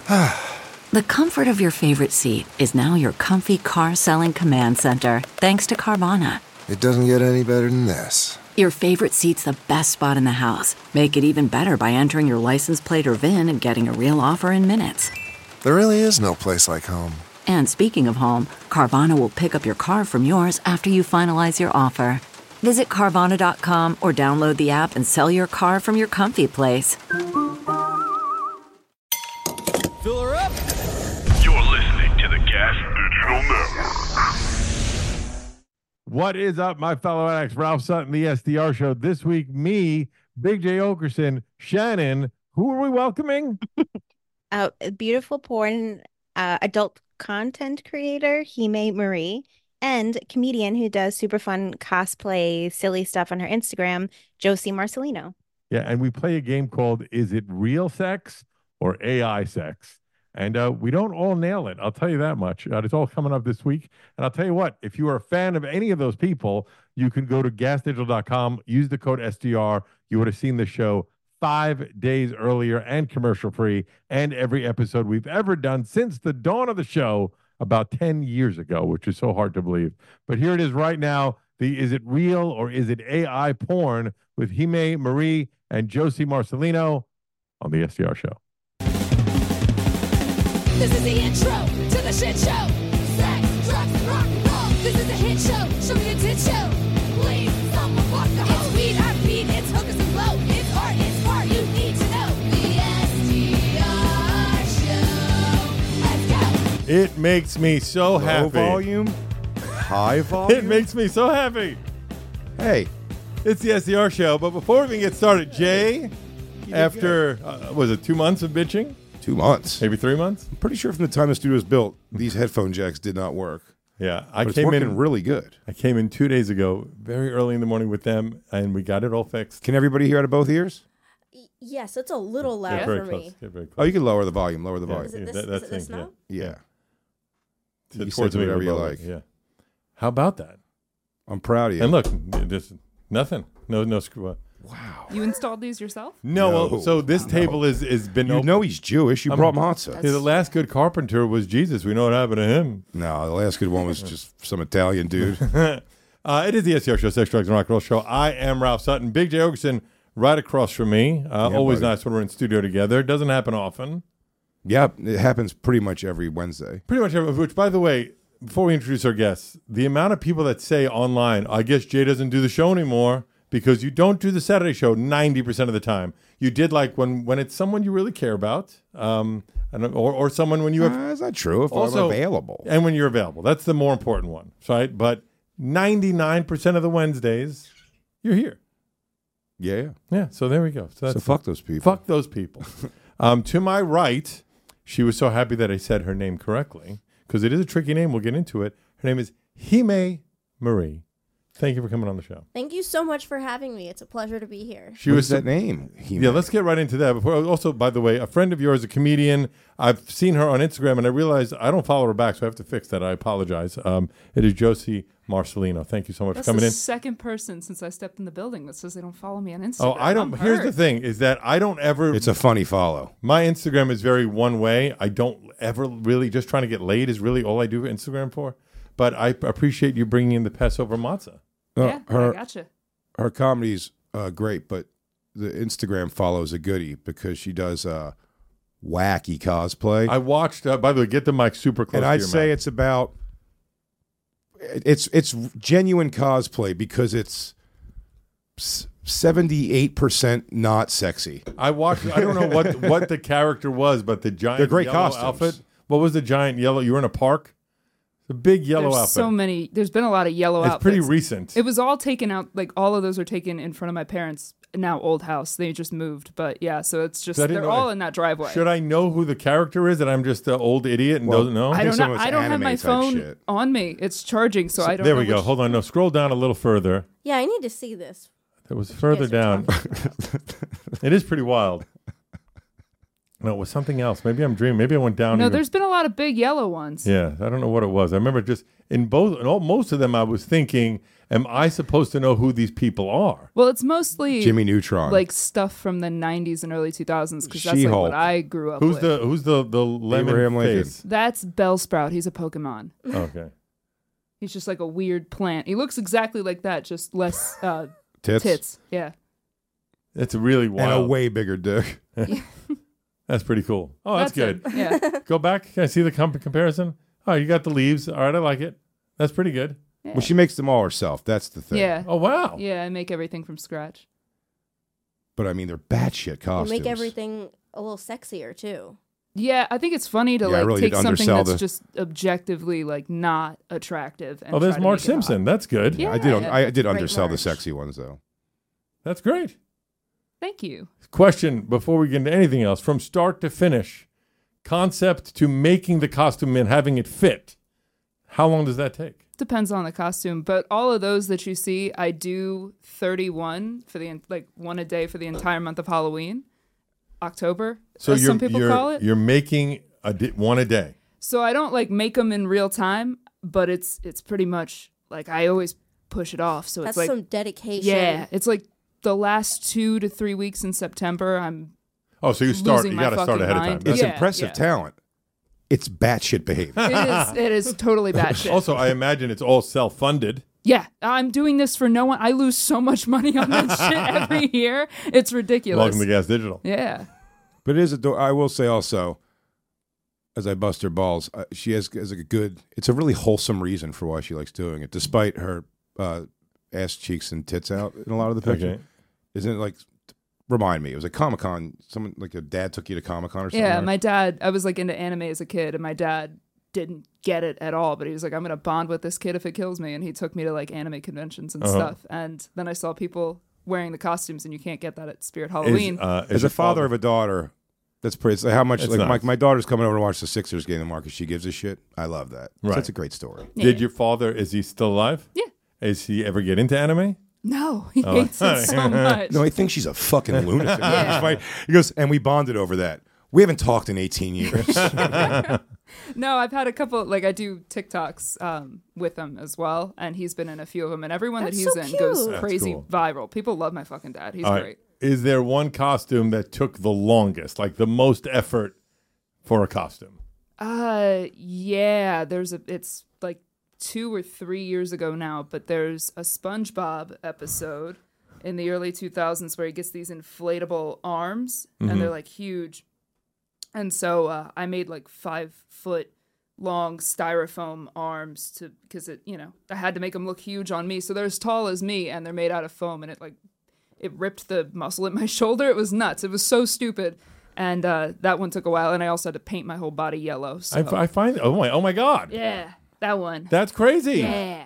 The comfort of your favorite seat is now your comfy car selling command center, thanks to Carvana. It doesn't get any better than this. Your favorite seat's the best spot in the house. Make it even better by entering your license plate or VIN and getting a real offer in minutes. There really is no place like home. And speaking of home, Carvana will pick up your car from yours after you finalize your offer. Visit Carvana.com or download the app and sell your car from your comfy place. Fill her up. You're listening to the Gas Digital Network. What is up, my fellow addicts? Ralph Sutton, the SDR Show. This week, me, Big J. Okerson, Shannon. Who are we welcoming? A beautiful porn adult content creator, Hime Marie, and comedian who does super fun cosplay, silly stuff on her Instagram, Josie Marcelino. Yeah, and we play a game called Is It Real Sex or AI Sex? And we don't all nail it. I'll tell you that much. It's all coming up this week. And I'll tell you what, if you are a fan of any of those people, you can go to gasdigital.com, use the code SDR. You would have seen the show 5 days earlier and commercial free, and every episode we've ever done since the dawn of the show about 10 years ago, which is so hard to believe. But here it is right now. The Is It Real or Is It AI Porn with Hime Marie and Josie Marcelino on the SDR Show. This is the intro to the shit show. Sex, drugs, rock and roll. This is a hit show. Show me a tit show. Please, someone fuck the hoe. It's weed, I beat, it's hookers and blow. It's art, you need to know. The SDR Show. Let's go. It makes me so happy. Low volume, high volume. It makes me so happy. Hey, It's the SDR Show. But before we even get started, Jay, after, was it 2 months of bitching? 2 months. Maybe 3 months? I'm pretty sure from the time the studio was built, these headphone jacks did not work. Yeah. But it's working really good. I came in 2 days ago, very early in the morning with them, and we got it all fixed. Can everybody hear out of both ears? Yes, it's a little loud Get for very close. me. Get very close. Oh, you can lower the volume. Lower the volume. Is it this, that is it this thing, now? Yeah. Yeah. You Towards said me, whatever you lower. like. Yeah. How about that? I'm proud of you. And look, there's nothing. No screw up. Wow. You installed these yourself? No. So this table is been You open. know he's Jewish. You brought matzah. Yeah, the last good carpenter was Jesus. We know what happened to him. No, the last good one was just some Italian dude. It is the SDR Show, Sex, Drugs, and Rock and Roll Show. I am Ralph Sutton. Big J. Okerson right across from me. Always buddy. nice when we're in studio together. It doesn't happen often. Yeah, it happens pretty much every Wednesday. Pretty much every, which, by the way, before we introduce our guests, the amount of people that say online, I guess Jay doesn't do the show anymore because you don't do the Saturday show 90% of the time. You did like when it's someone you really care about, or someone when you have... That's not true if also, I'm available. And when you're available. That's the more important one, right? But 99% of the Wednesdays, you're here. Yeah. Yeah, so there we go. So fuck those people. Fuck those people. To my right, she was so happy that I said her name correctly, because it is a tricky name. We'll get into it. Her name is Hime Marie. Thank you for coming on the show. Thank you so much for having me. It's a pleasure to be here. She What's that name? Yeah, let's get right into that. Before, also, by the way, a friend of yours, a comedian, I've seen her on Instagram, and I realized I don't follow her back, so I have to fix that. I apologize. It is Josie Marcelino. Thank you so much That's for coming the in. second person since I stepped in the building that says they don't follow me on Instagram. Oh, I don't. Here's the thing: is that I don't ever. It's a funny follow. My Instagram is very one way. I don't ever really just trying to get laid is really all I do Instagram for. But I appreciate you bringing in the Passover matzah. Yeah, I gotcha. Her comedy's great, but the Instagram follows a goodie because she does wacky cosplay. I watched. By the way, get the mic super close. And to I'd your say mouth. it's about it's genuine cosplay because it's 78% not sexy. I watched. I don't know what the character was, but the giant They're great yellow costumes. outfit. What was the giant yellow? You were in a park. The big yellow There's outfit. so many. There's been a lot of yellow It's outfits. pretty recent. It was all taken out. Like all of those are taken in front of my parents' now old house. They just moved, but yeah. So it's just So I didn't they're know all in that driveway. Should I know who the character is? And I'm just an old idiot and doesn't know. I don't some know. of it's I don't have anime my type phone shit. on me. It's charging, so I don't. There know we go. which- Hold on. No, scroll down a little further. Yeah, I need to see this. It was further guys are down. It is pretty wild. No, it was something else. Maybe I'm dreaming. Maybe I went down. No, even- there's been a lot of big yellow ones. Yeah, I don't know what it was. I remember just most of them I was thinking, am I supposed to know who these people are? Well, it's mostly Jimmy Neutron. like stuff from the 90s and early 2000s because that's like She-Hulk. what I grew up Who's with. the lemon Abraham Lincoln. face? That's Bellsprout. He's a Pokemon. Okay. He's just like a weird plant. He looks exactly like that, just less Tits. tits. Yeah. It's really And wild. a way bigger dick. That's pretty cool. Oh, that's good. it. Yeah. Go back. Can I see the comparison? Oh, you got the leaves. All right, I like it. That's pretty good. Well, she makes them all herself. That's the thing. Yeah. Oh, wow. Yeah, I make everything from scratch. But I mean, they're batshit You costumes. make everything a little sexier too. Yeah, I think it's funny to Yeah, I like really take did something undersell that's the- just objectively like not attractive. And Oh, there's try to Marge make it hot. Simpson. That's good. Yeah. I did Great undersell the Marge. sexy ones though. That's great. Thank you. Question before we get into anything else: from start to finish, concept to making the costume and having it fit, how long does that take? Depends on the costume, but all of those that you see, I do 31 for the like one a day for the entire month of Halloween, October, So as some people call it. You're making one a day. So I don't like make them in real time, but it's pretty much like I always push it off. So That's it's like some dedication. yeah, it's like the last 2 to 3 weeks in September. I'm Oh, so you start. Losing You my got to start fucking ahead of time. mind. It's Yeah, impressive yeah. talent. It's batshit behavior. it is totally bad shit. Also, I imagine it's all self-funded. Yeah, I'm doing this for no one. I lose so much money on that shit every year. It's ridiculous. Welcome to Gas Digital. Yeah. But it is I will say also, as I bust her balls, she has a good. It's a really wholesome reason for why she likes doing it, despite her ass cheeks and tits out in a lot of the pictures. Okay. Isn't it like? Remind me, it was a Comic-Con. Someone like a dad took you to Comic-Con or something. Yeah, right? my dad, I was like into anime as a kid, and my dad didn't get it at all, but he was like, I'm going to bond with this kid if it kills me. And he took me to like anime conventions and stuff. And then I saw people wearing the costumes, and you can't get that at Spirit Halloween. As a father of a daughter, that's pretty. It's like how much It's like nice. my daughter's coming over to watch the Sixers game tomorrow because she gives a shit. I love that. Right. That's a great story. Did your father? Is he still alive? Yeah. Is he ever get into anime? No, he hates it so much. No, he thinks she's a fucking lunatic. Yeah. He's like- he goes, and we bonded over that. We haven't talked in 18 years. No, I've had a couple, like I do TikToks with him as well, and he's been in a few of them, and everyone That's that he's so in goes cute. crazy cool. viral. People love my fucking dad. He's All right. great. Is there one costume that took the longest, like the most effort for a costume? Yeah, it's like 2 or 3 years ago now, but there's a SpongeBob episode in the early 2000s where he gets these inflatable arms and they're like huge. And so I made like 5-foot long styrofoam arms because I had to make them look huge on me. So they're as tall as me and they're made out of foam, and it ripped the muscle in my shoulder. It was nuts. It was so stupid. And that one took a while, and I also had to paint my whole body yellow. So. I find. Oh my God. Yeah, that one. That's crazy. Yeah.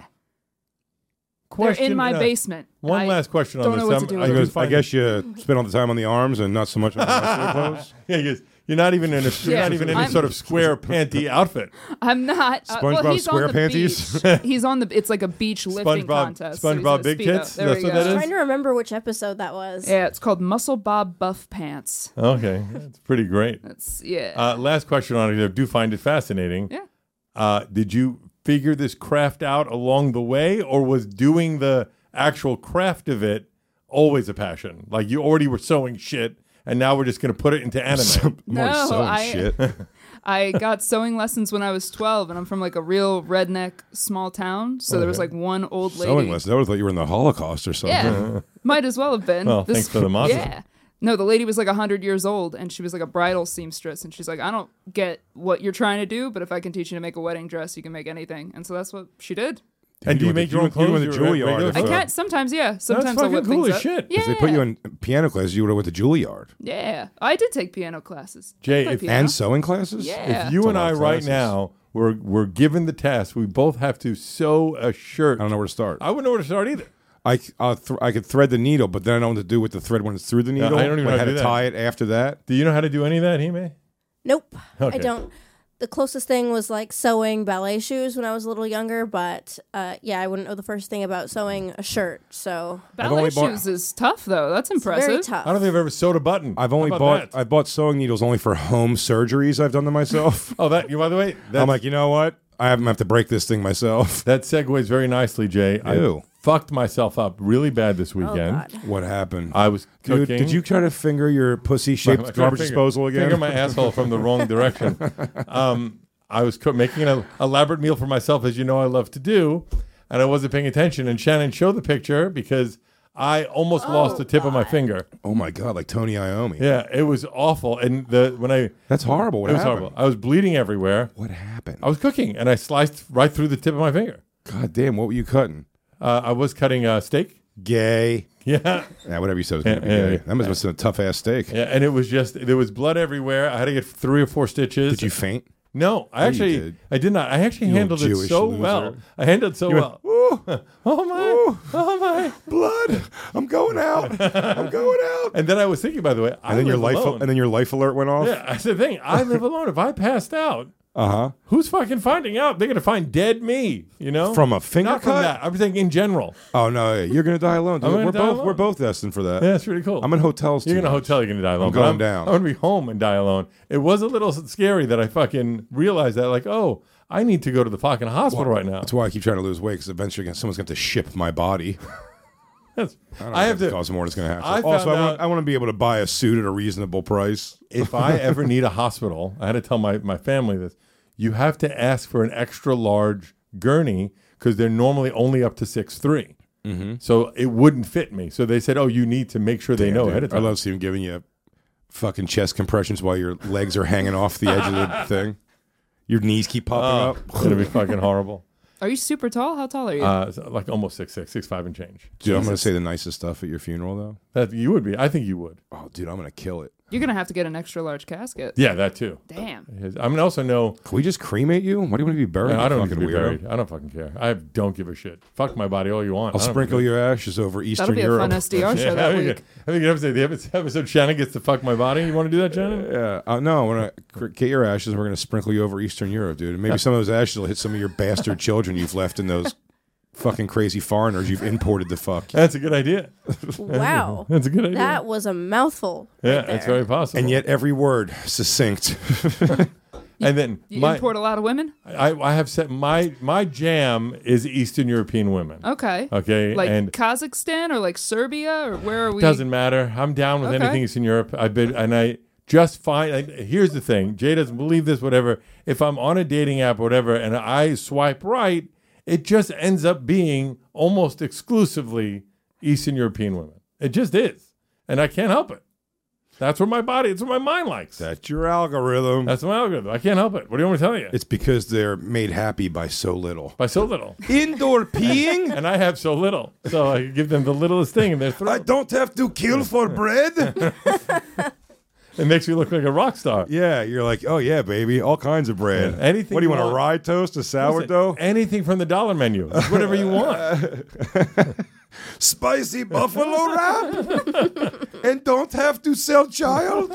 Question, They're in my basement. One I last question on don't this. know what to do with He them. goes, I guess you spend all the time on the arms and not so much on the rest of the clothes. Yeah, he goes, you're not even in any I'm- sort of square panty outfit. I'm not. SpongeBob he's on square the panties? beach. He's on the. It's like a beach lifting contest. so he's in SpongeBob a Big Speedo. Tits? There That's we what go. that is? Trying to remember which episode that was. Yeah, it's called Muscle Bob Buff Pants. Okay, that's pretty great. That's yeah. Last question on it. I do find it fascinating. Yeah. Did you figure this craft out along the way, or was doing the actual craft of it always a passion? Like you already were sewing shit, and now we're just going to put it into anime. More No, sewing shit. I got sewing lessons when I was 12, and I'm from like a real redneck small town. So there was like one old lady. Sewing lessons. I would have thought you were in the Holocaust or something. Yeah, might as well have been. Well, thanks for the mazza. Yeah. No, the lady was like 100 years old, and she was like a bridal seamstress, and she's like, I don't get what you're trying to do, but if I can teach you to make a wedding dress, you can make anything. And so that's what she did. And do you make your own clothes? You went to Juilliard. regular if, I So- can't sometimes, yeah. Sometimes That's I'll whip fucking cool things as up. shit. Yeah. If they put you in piano classes, you would have went to Juilliard. Yeah, I did take piano classes. Jay, I play if- piano. And sewing classes? Yeah. If you That's a and lot I of right classes. now we're given the task, we both have to sew a shirt. I don't know where to start. I wouldn't know where to start either. I could thread the needle, but then I don't know what to do with the thread when it's through the needle. I don't even know I how to had do to that. tie it after that. Do you know how to do any of that, Hime? Nope, Okay. I don't. The closest thing was like sewing ballet shoes when I was a little younger, but yeah, I wouldn't know the first thing about sewing a shirt. So Ballet shoes is tough though. That's impressive. very tough. I don't think I've ever sewed a button. I've only How about that? I bought sewing needles only for home surgeries I've done to myself. Oh, that you. By the way, I'm like, you know what? I have to break this thing myself. that segues very nicely, Jay. Ew. I fucked myself up really bad this weekend. God. What happened? I was Dude, cooking. did you try to finger your pussy-shaped garbage disposal again? Finger my asshole from the wrong direction. I was making an elaborate meal for myself, as you know I love to do, and I wasn't paying attention. And Shannon showed the picture because I almost lost the tip of my finger. Oh my God, like Tony Iommi. Yeah, it was awful. And That's horrible. What it was happened? horrible. I was bleeding everywhere. What happened? I was cooking, and I sliced right through the tip of my finger. God damn, what were you cutting? I was cutting a steak. Gay. Yeah. Yeah, whatever you said was going to be Yeah, gay. yeah. That must have been a tough-ass steak. Yeah, and it was just, there was blood everywhere. I had to get 3 or 4 stitches. Did you faint? No, I did not. I actually You handled it Jewish so loser. well. I handled it so well. Oh my. Blood! I'm going out. I'm going out. And then I was thinking, by the way, And then your life alert went off. Yeah, that's the thing. I live alone. If I passed out, who's fucking finding out? They're gonna find dead me. You know, From a finger Not from cut? that. I'm saying in general. Oh no, you're gonna die alone. Dude. I'm gonna die alone. We're both destined for that. Yeah, that's really cool. I'm in hotels. You're too in a much. hotel. You're gonna die alone. I'm but going down. I'm gonna be home and die alone. It was a little scary that I fucking realized that. Like, oh, I need to go to the fucking hospital right now. That's why I keep trying to lose weight because eventually someone's going to ship my body. I have to. Cause more that's going to happen. I Also, found out- I want to be able to buy a suit at a reasonable price. If I ever need a hospital, I had to tell my family this. You have to ask for an extra large gurney because they're normally only up to 6'3". Mm-hmm. So it wouldn't fit me. So they said, oh, you need to make sure they know ahead of I time. love seeing giving you fucking chest compressions while your legs are hanging off the edge of the thing. Your knees keep popping up. It's going to be fucking horrible. Are you super tall? How tall are you? So like almost 6'6", 6'5" and change. Dude, I'm going to say the nicest stuff at your funeral, though. That you would be. I think you would. Oh, dude, I'm going to kill it. You're gonna have to get an extra large casket. Yeah, that too. Damn. I mean, also know. Can we just cremate you? Why do you want to be buried? I don't need to fucking be weirdo? buried. I don't fucking care. I don't give a shit. Fuck my body all you want. I'll I don't sprinkle give a- your ashes over Eastern That'll be Europe. a fun SDR show that week. I think the episode Shannon gets to fuck my body. You want to do that, Shannon? Yeah. No, when I get your ashes, and we're going to sprinkle you over Eastern Europe, dude. And maybe some of those ashes will hit some of your bastard children you've left in those fucking crazy foreigners you've imported the fuck. That's a good idea. Wow. That's a good idea. That was a mouthful. Yeah, right it's there. very possible. And yet every word succinct. and then You import a lot of women? I have said my jam is Eastern European women. Okay. Okay. Like and Kazakhstan or like Serbia or where are we? doesn't matter. I'm down with Okay. anything Eastern Europe. I've been and I just find. Here's the thing. Jay doesn't believe this. Whatever. If I'm on a dating app, or whatever, and I swipe right, it just ends up being almost exclusively Eastern European women. It just is, and I can't help it. That's what my body. It's what my mind likes. That's your algorithm. That's my algorithm. I can't help it. What do you want me to tell you? It's because they're made happy by so little. By so little. Indoor peeing? And I have so little. So I give them the littlest thing in their throat. I don't have to kill for bread. It makes me look like a rock star. Yeah, you're like, oh yeah, baby, all kinds of bread. Yeah, anything What do you you want? want. A rye toast, a sourdough, Listen, anything from the dollar menu. It's whatever you want. spicy buffalo wrap, and don't have to sell child.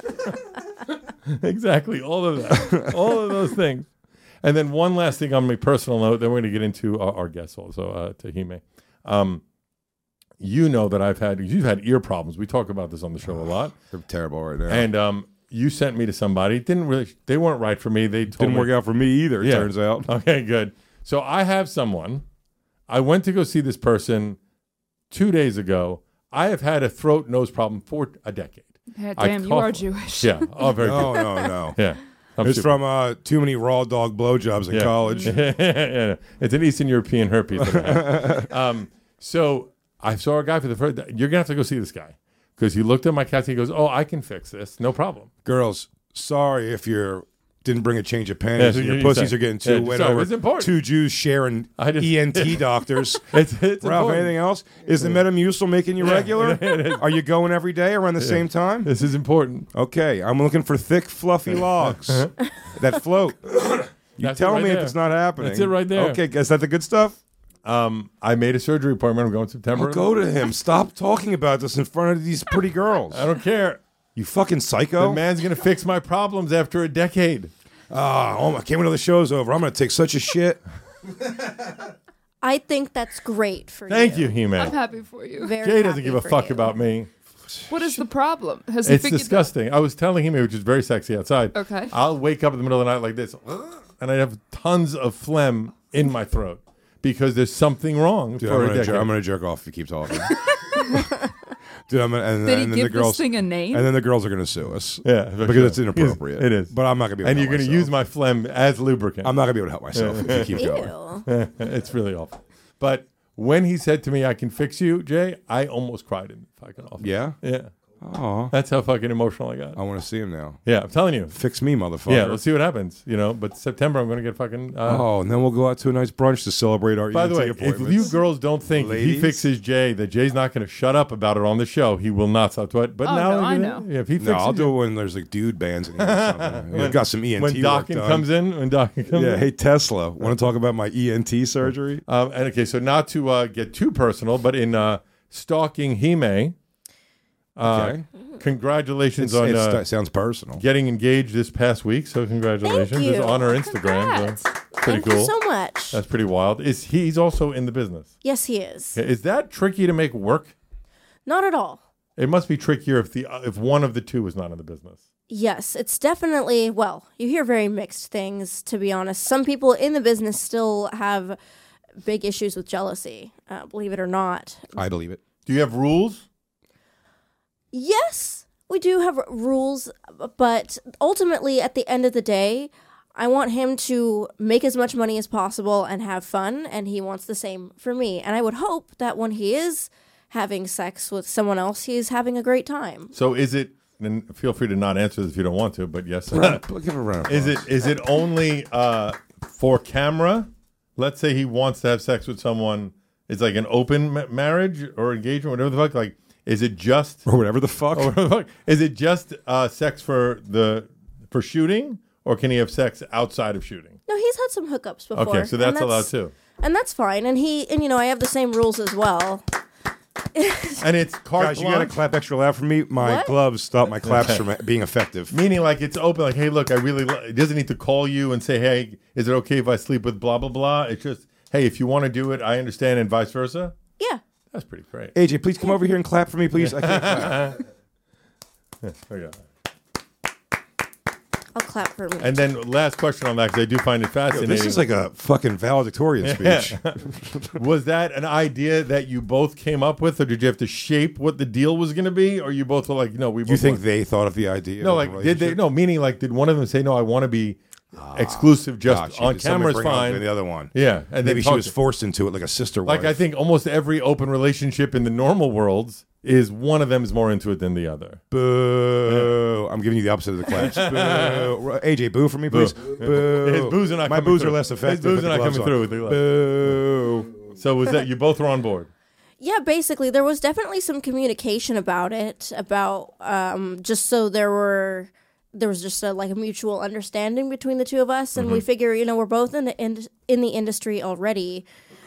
Exactly. All of that. All of those things. And then one last thing on my personal note, then we're going to get into our guests also, Tahime. You know that you've had ear problems. We talk about this on the show a lot. They're terrible right now. And you sent me to somebody. They weren't right for me. They Didn't work out for me either, it turns out. Okay, good. So I have someone. I went to go see this person 2 days ago. I have had a throat nose problem for a decade. Yeah, I damn, you cough- are Jewish. Yeah. Oh, very No, good. no. Yeah. I'm It's super- from too many raw dog blowjobs in Yeah. college. Yeah. It's an Eastern European herpes. that I have. So I saw a guy for the first. You're gonna have to go see this guy because he looked at my cat. He goes, "Oh, I can fix this. No problem." Girls, sorry if you didn't bring a change of panties Yeah, and your you pussies say- are getting too yeah, wet sorry, over it's important. two Jews sharing I just- ENT doctors. It's Ralph, important. anything else? Is the Metamucil making you regular? it is. Are you going every day around the same time? This is important. Okay, I'm looking for thick, fluffy logs that float. You That's tell it right me if there. it's not happening. That's it right there. Okay, is that the good stuff? I made a surgery appointment. I'm going September. I'll go to him. Stop talking about this in front of these pretty girls. I don't care. You fucking psycho. The man's gonna fix my problems after a decade. Oh, I can't wait till the show's over. I'm going to take such a shit. I think that's great for Thank you. you, He-Man. I'm happy for you. Very Jay doesn't happy give a for fuck you. about me. What is the problem? Has he It's figured disgusting. I was telling him, which is very sexy outside. Okay. I'll wake up in the middle of the night like this, and I have tons of phlegm in my throat because there's something wrong. Dude, for I'm a decade. going to jerk off if you keep talking. Dude, and Did he then give the girls, this thing a name? And then the girls are going to sue us. Yeah, because sure. it's inappropriate. It is. But I'm not going to be able And to you're going to use my phlegm as lubricant. I'm not going to be able to help myself if you keep going. Ew. It's really awful. But when he said to me, I can fix you, Jay, I almost cried in the fucking office. Yeah? Yeah. Oh, That's how fucking emotional I got. I want to see him now. Yeah, I'm telling you. Fix me, motherfucker. Yeah, let's see what happens. But September I'm going to get fucking. And then we'll go out to a nice brunch to celebrate our By the way, ENT if appointments. you girls don't think if he Ladies? fixes Jay, that Jay's not going to shut up about it on the show, he will not stop. But Oh, now no, I know. Yeah, if he fixes No, I'll you- do it when there's like dude bands in here or something. We've got some ENT when work Dawkins done. comes in. When Dawkins comes Yeah, in. hey Tesla, want to talk about my ENT surgery? And okay, so not to get too personal, but in stalking Hime, Okay. congratulations on It sounds personal. getting engaged this past week. So congratulations. Thank you. It's on her Instagram. Congrats. So pretty Thank cool. you so much. That's pretty wild. He's also in the business. Yes, he is. Is that tricky to make work? Not at all. It must be trickier if one of the two is not in the business. Yes, it's definitely, well, you hear very mixed things, to be honest. Some people in the business still have big issues with jealousy, believe it or not. I believe it. Do you have rules? Yes, we do have rules, but ultimately, at the end of the day, I want him to make as much money as possible and have fun, and he wants the same for me. And I would hope that when he is having sex with someone else, he's having a great time. So is it? And feel free to not answer this if you don't want to. But yes, Give it a round of is applause. it only for camera? Let's say he wants to have sex with someone. It's like an open marriage or engagement, whatever the fuck. Like, is it just Or whatever the fuck. or whatever the fuck? Is it just sex for shooting, or can he have sex outside of shooting? No, he's had some hookups before. Okay, so and that's allowed too. And that's fine. And I have the same rules as well. And it's carte Guys, you got to blanche, clap extra loud for me. My What? gloves stop my claps from being effective. meaning like it's open. Like, hey, look, I really. He doesn't need to call you and say, hey, is it okay if I sleep with blah blah blah? It's just, hey, if you want to do it, I understand, and vice versa. Yeah. That's pretty great. AJ, please come over here and clap for me, please. I can't clap. Okay. I'll clap for me. And then last question on that, because I do find it Yo, fascinating. this is like a fucking valedictorian speech. Was that an idea that you both came up with, or did you have to shape what the deal was going to be, or you both were like, no, we both You think want- they thought of the idea? no, of like a did they? relationship? No, meaning like did one of them say, no, I want to be exclusive, just Gotcha. on Did somebody camera is bring up fine. The other one. Yeah, and Maybe then she talk was to- forced into it like a sister Like wife. I think almost every open relationship in the normal worlds is one of them is more into it than the other. Boo. I'm giving you the opposite of the claps. Boo. AJ, boo for me, please. Boo. His boos are not My coming boos through. are less effective. His boos with are the not gloves coming on. through with the gloves. Boo. So was that you both were on board? Yeah, basically, there was definitely some communication about it, about just so there was just a mutual understanding between the two of us, and we figure, we're both in the industry already.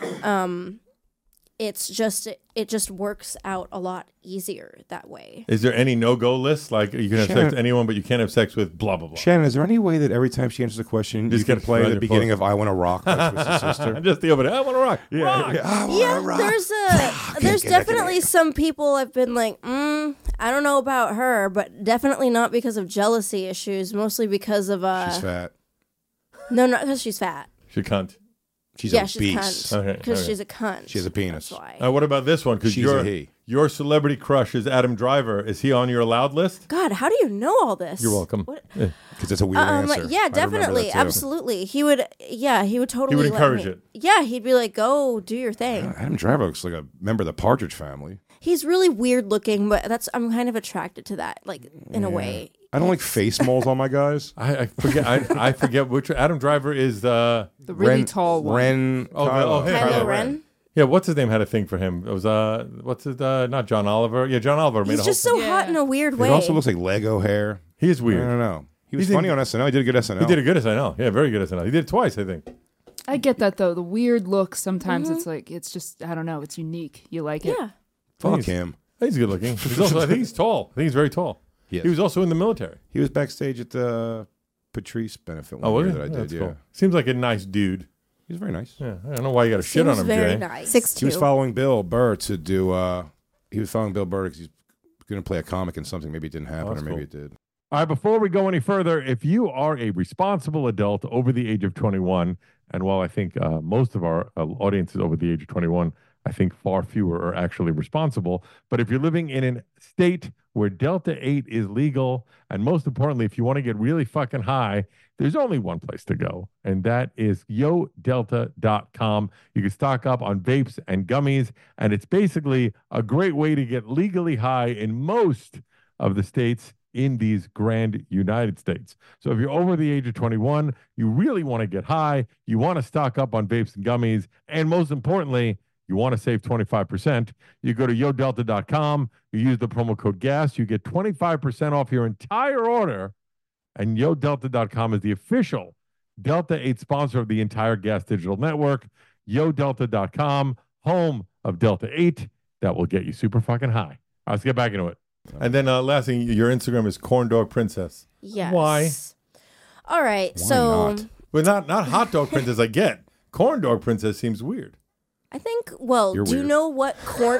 It just works out a lot easier that way. Is there any no-go list? Like you can have sex Shannon- with anyone, but you can't have sex with blah blah blah. Shannon, is there any way that every time she answers a question, Just you can get play right the your beginning post. of "I Want to Rock" by Twisted Sister? Just the opening. I want to rock. Yeah, Rock. yeah, I wanna Yeah, rock. there's get back in definitely some people I've been like, I don't know about her, but definitely not because of jealousy issues, mostly because of She's fat. no, not because she's fat. She cunt. She's Yeah, a she's beast. a cunt. Okay, Because okay. she's a cunt. She has a penis. That's why. What about this one? Because She's a he. your celebrity crush is Adam Driver. Is he on your allowed list? God, how do you know all this? You're welcome. What? Because that's a weird answer. Yeah, I remember definitely, that too. absolutely. He would totally. would let encourage me- it. Yeah, he'd be like, "Go do your thing." Adam Driver looks like a member of the Partridge Family. He's really weird looking, but I'm kind of attracted to that, like in a way. I don't like face moles on my guys. I forget. I forget which Adam Driver is. The really tall one. Ren. Oh, Kylo. him. Kylo Kylo Ren. Yeah, what's his name had a thing for him. It was what's his not John Oliver. Yeah, John Oliver made He's a just whole so hot in a weird way. It also looks like Lego hair. He is I weird. don't know. He was He's funny in- on SNL. He did a good SNL. He did a good SNL. Yeah, very good SNL. He did it twice, I think. I get that though. The weird look sometimes it's like it's just I don't know. It's unique. You like it. yeah. Fuck He's- him. He's good looking. He's also, I think he's tall. I think he's very tall. He is. He was also in the military. He was backstage at the Patrice benefit Oh, one was year it? that I That's did. cool. Yeah, Seems like a nice dude. he's very nice. Yeah, I don't know why you got to shit on Seems him, very Jay. nice. 6'2". He was following Bill Burr to do. He was following Bill Burr because he's going to play a comic in something. Maybe it didn't happen, that's or maybe cool. it did. All right, before we go any further, if you are a responsible adult over the age of 21, and while I think most of our audience is over the age of 21, I think far fewer are actually responsible. But if you're living in a state where Delta 8 is legal, and most importantly, if you want to get really fucking high, there's only one place to go, and that is yodelta.com. You can stock up on vapes and gummies, and it's basically a great way to get legally high in most of the states in these grand United States. So if you're over the age of 21, you really want to get high, you want to stock up on vapes and gummies, and most importantly, you want to save 25%, you go to yodelta.com, you use the promo code GAS, you get 25% off your entire order, and yodelta.com is the official Delta 8 sponsor of the entire Gas Digital Network. Yodelta.com, home of Delta 8, that will get you super fucking high. All right, let's get back into it. And then last thing, your Instagram is Corn Dog Princess. Yes. Why? All right. Why so not? Well, not Hot Dog Princess. I get Corn Dog Princess seems weird. I think. Well, You're do you weird. know what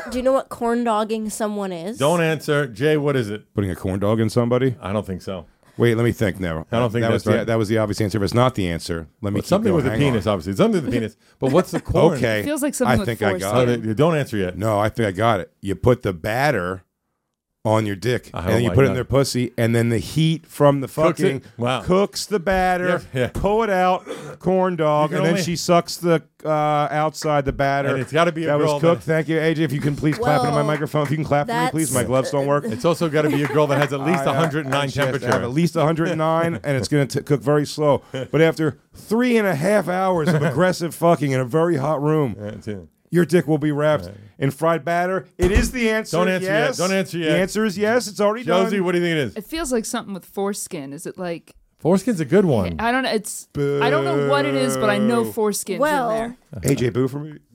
corn dogging someone is? Don't answer, Jay. What is it? Putting a corn dog in somebody? I don't think so. Wait, let me think now. I don't think that that's was right. that was the obvious answer. If it's not the answer, let me It's keep something going. with a Hang penis, on. obviously. It's something with a penis. But what's the corn? Okay. It feels like something I with think I got foreskin. it. Don't answer yet. No, I think I got it. You put the batter on your dick, Oh and then you my put it in God. their pussy, and then the heat from the Cooks fucking it? Wow. cooks the batter, Yeah. pull it out, corn dog, You and can then only- she sucks the outside the batter. And it's gotta be a that girl was cooked. that- Thank you, AJ. If you can please clap into my Well, microphone. If you can clap for me, please. My that's- gloves don't work. It's also got to be a girl that has at least I 109 she has to temperature. have at least 109, and it's going to cook very slow. But after 3.5 hours of aggressive fucking in a very hot room, That's it. your dick will be wrapped in fried batter. It is the answer. Don't answer yes. yet. Don't answer yet. The answer is yes. It's already Josie, done. what do you think it is? It feels like something with foreskin. Is it like Foreskin's a good one. I don't know. It's I don't know what it is, but I know foreskin's in Well, there. AJ, boo for me.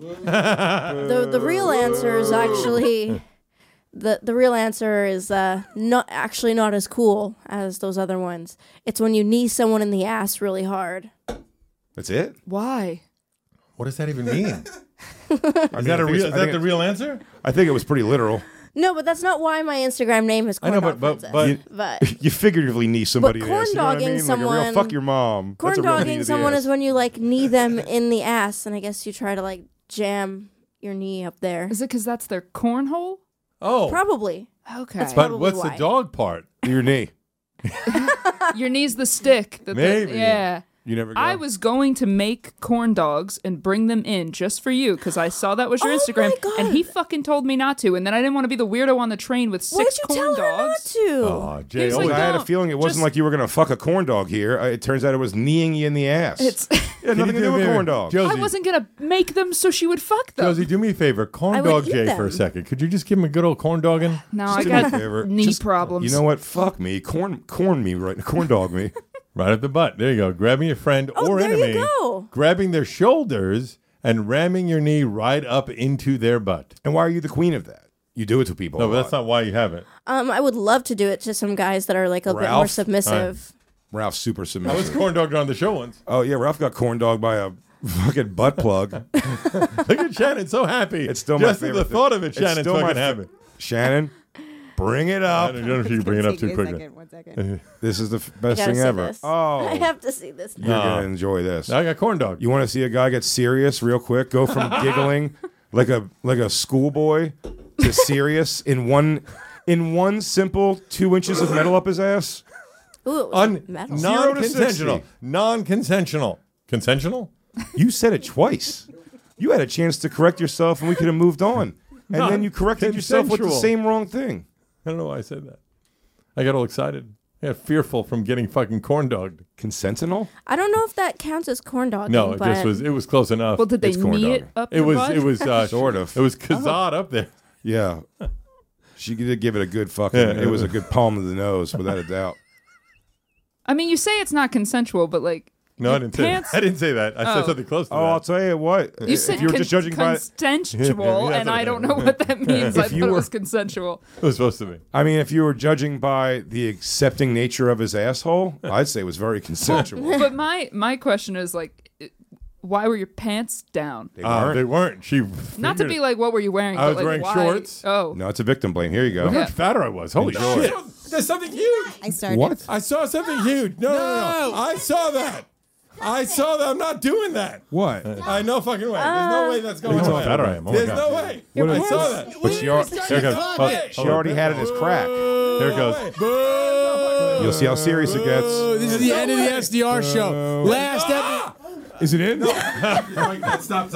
the real answer is actually the real answer is not as cool as those other ones. It's when you knee someone in the ass really hard. That's it. Why? What does that even mean? I Is that think the real answer? I think it was pretty literal. No, but that's not why my Instagram name is I Corn know, Dog but- Princess. but- But You figuratively knee somebody. But in the ass, you know what I corn mean? dogging Like a real someone- fuck your mom. corn That's a real knee to dogging the someone ass. is when you like knee them in the ass, and I guess you try to like jam your knee up there. Is it because that's their cornhole? Oh, Probably. Okay. That's but probably what's why. the dog part? Your knee. Your knee's the stick. Maybe. Yeah. You never go. I was going to make corn dogs and bring them in just for you because I saw that was your Oh Instagram, my God. and he fucking told me not to. And then I didn't want to be the weirdo on the train with Why'd six you corn tell her not dogs. to? Oh, Jay. He was always- like, I had a don't- feeling it wasn't just- like you were going to fuck a corn dog here. It turns out it was kneeing you in the ass. It's. It had nothing to do with corn dog. Josie, I wasn't gonna make them so she would fuck them. Josie, do me a favor. Corn I would dog eat Jay for a them. second. Could you just give him a good old corn dogging? No, Just I do me a got favor. knee Just- problems. You know what? Fuck me. Corn me right. Corn dog me. Right at the butt. There you go. Grabbing your friend Oh, or there enemy, you go. grabbing their shoulders and ramming your knee right up into their butt. And why are you the queen of that? You do it to people. No, a but that's lot. not why you have it. I would love to do it to some guys that are like a bit more Ralph? submissive. Ralph's super I was submissive. corn dogged on the show once. Oh yeah, Ralph got corn dogged by a fucking butt plug. Look at Shannon, so happy. It's still Just my at favorite. the thought of it, It's Shannon's still my fucking fa- happy. Shannon, bring it I up. don't know if you can bring it up too quickly. One second. This is the I best gotta thing see ever. this. Oh, I have to see this. you're No. gonna enjoy this. I got corn dog. You want to see a guy get serious real quick? Go from giggling like a schoolboy to serious in one simple 2 inches of metal up his ass. Ooh, it was metal. Zero to Non-consensual. 60. Non-consensual. Consensual? You said it twice. You had a chance to correct yourself, and we could have moved on. And then you corrected yourself with the Non-consensual. same wrong thing. I don't know why I said that. I got all excited. I got fearful from getting fucking corn dogged. Consentinel? I don't know if that counts as corn dogging. No, it but just was. It was close enough. well, did they It's corn knee it dogging. up It your was. butt? It was Sort of. It was Kazad up there. Yeah. She did give it a good fucking. Yeah, it was a good palm of the nose, without a doubt. I mean, you say it's not consensual, but like, No, I didn't say that. pants- I didn't say that. I said Oh. something close to Oh, that. I'll tell you what. You said if you were just judging by, consensual, Yeah, and that's I what don't know what that means. I If thought you it were- was consensual. It was supposed to be. I mean, if you were judging by the accepting nature of his asshole, I'd say it was very consensual. But my question is like, why were your pants down? They weren't. She Not to be like, what were you wearing? I was but, like, wearing why? shorts. Oh, No, it's a victim blame. Here you go. Look how Yeah. much fatter I was. Holy Enjoy. shit. There's something huge. I started. What? I saw something huge. No. I saw that. I saw that. I'm not doing that. What? I know fucking way. There's no way that's going What are you on. talking Fatter I about? am. Oh my There's God. no way. I saw that. But she Here it goes. She already had it as crack. Here it goes. You'll see how serious it gets. This is the end of the SDR show. Last episode. Is it in? Stop.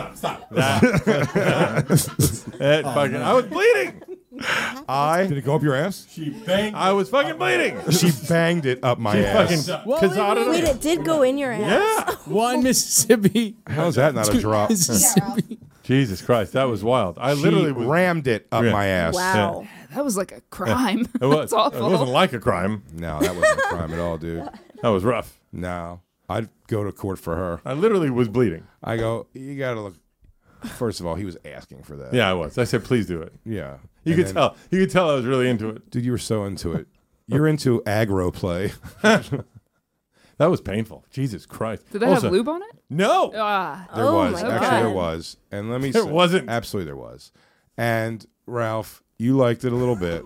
I was bleeding. Did it go up your ass? She banged. I was fucking bleeding. She banged it up my ass. Wait, it did go in your ass. Yeah. One Mississippi. How's that not a drop? Mississippi. Jesus Christ, that was wild. I She literally was, rammed it up Yeah. my ass. Wow. that was like a crime. It was. That's awful. It wasn't like a crime. No, that wasn't a crime at all, dude. That was rough. No. I'd go to court for her. I literally was bleeding. I go, you got to look. First of all, he was asking for that. Yeah, I was. I said, please do it. Yeah. You And could then- tell. You could tell I was really into it. Dude, you were so into it. You're into aggro play. That was painful. Jesus Christ. Did they Also- have lube on it? No. Ah, There Oh was. my Actually, God. there was. And let me There say. wasn't. Absolutely, there was. And Ralph, you liked it a little bit.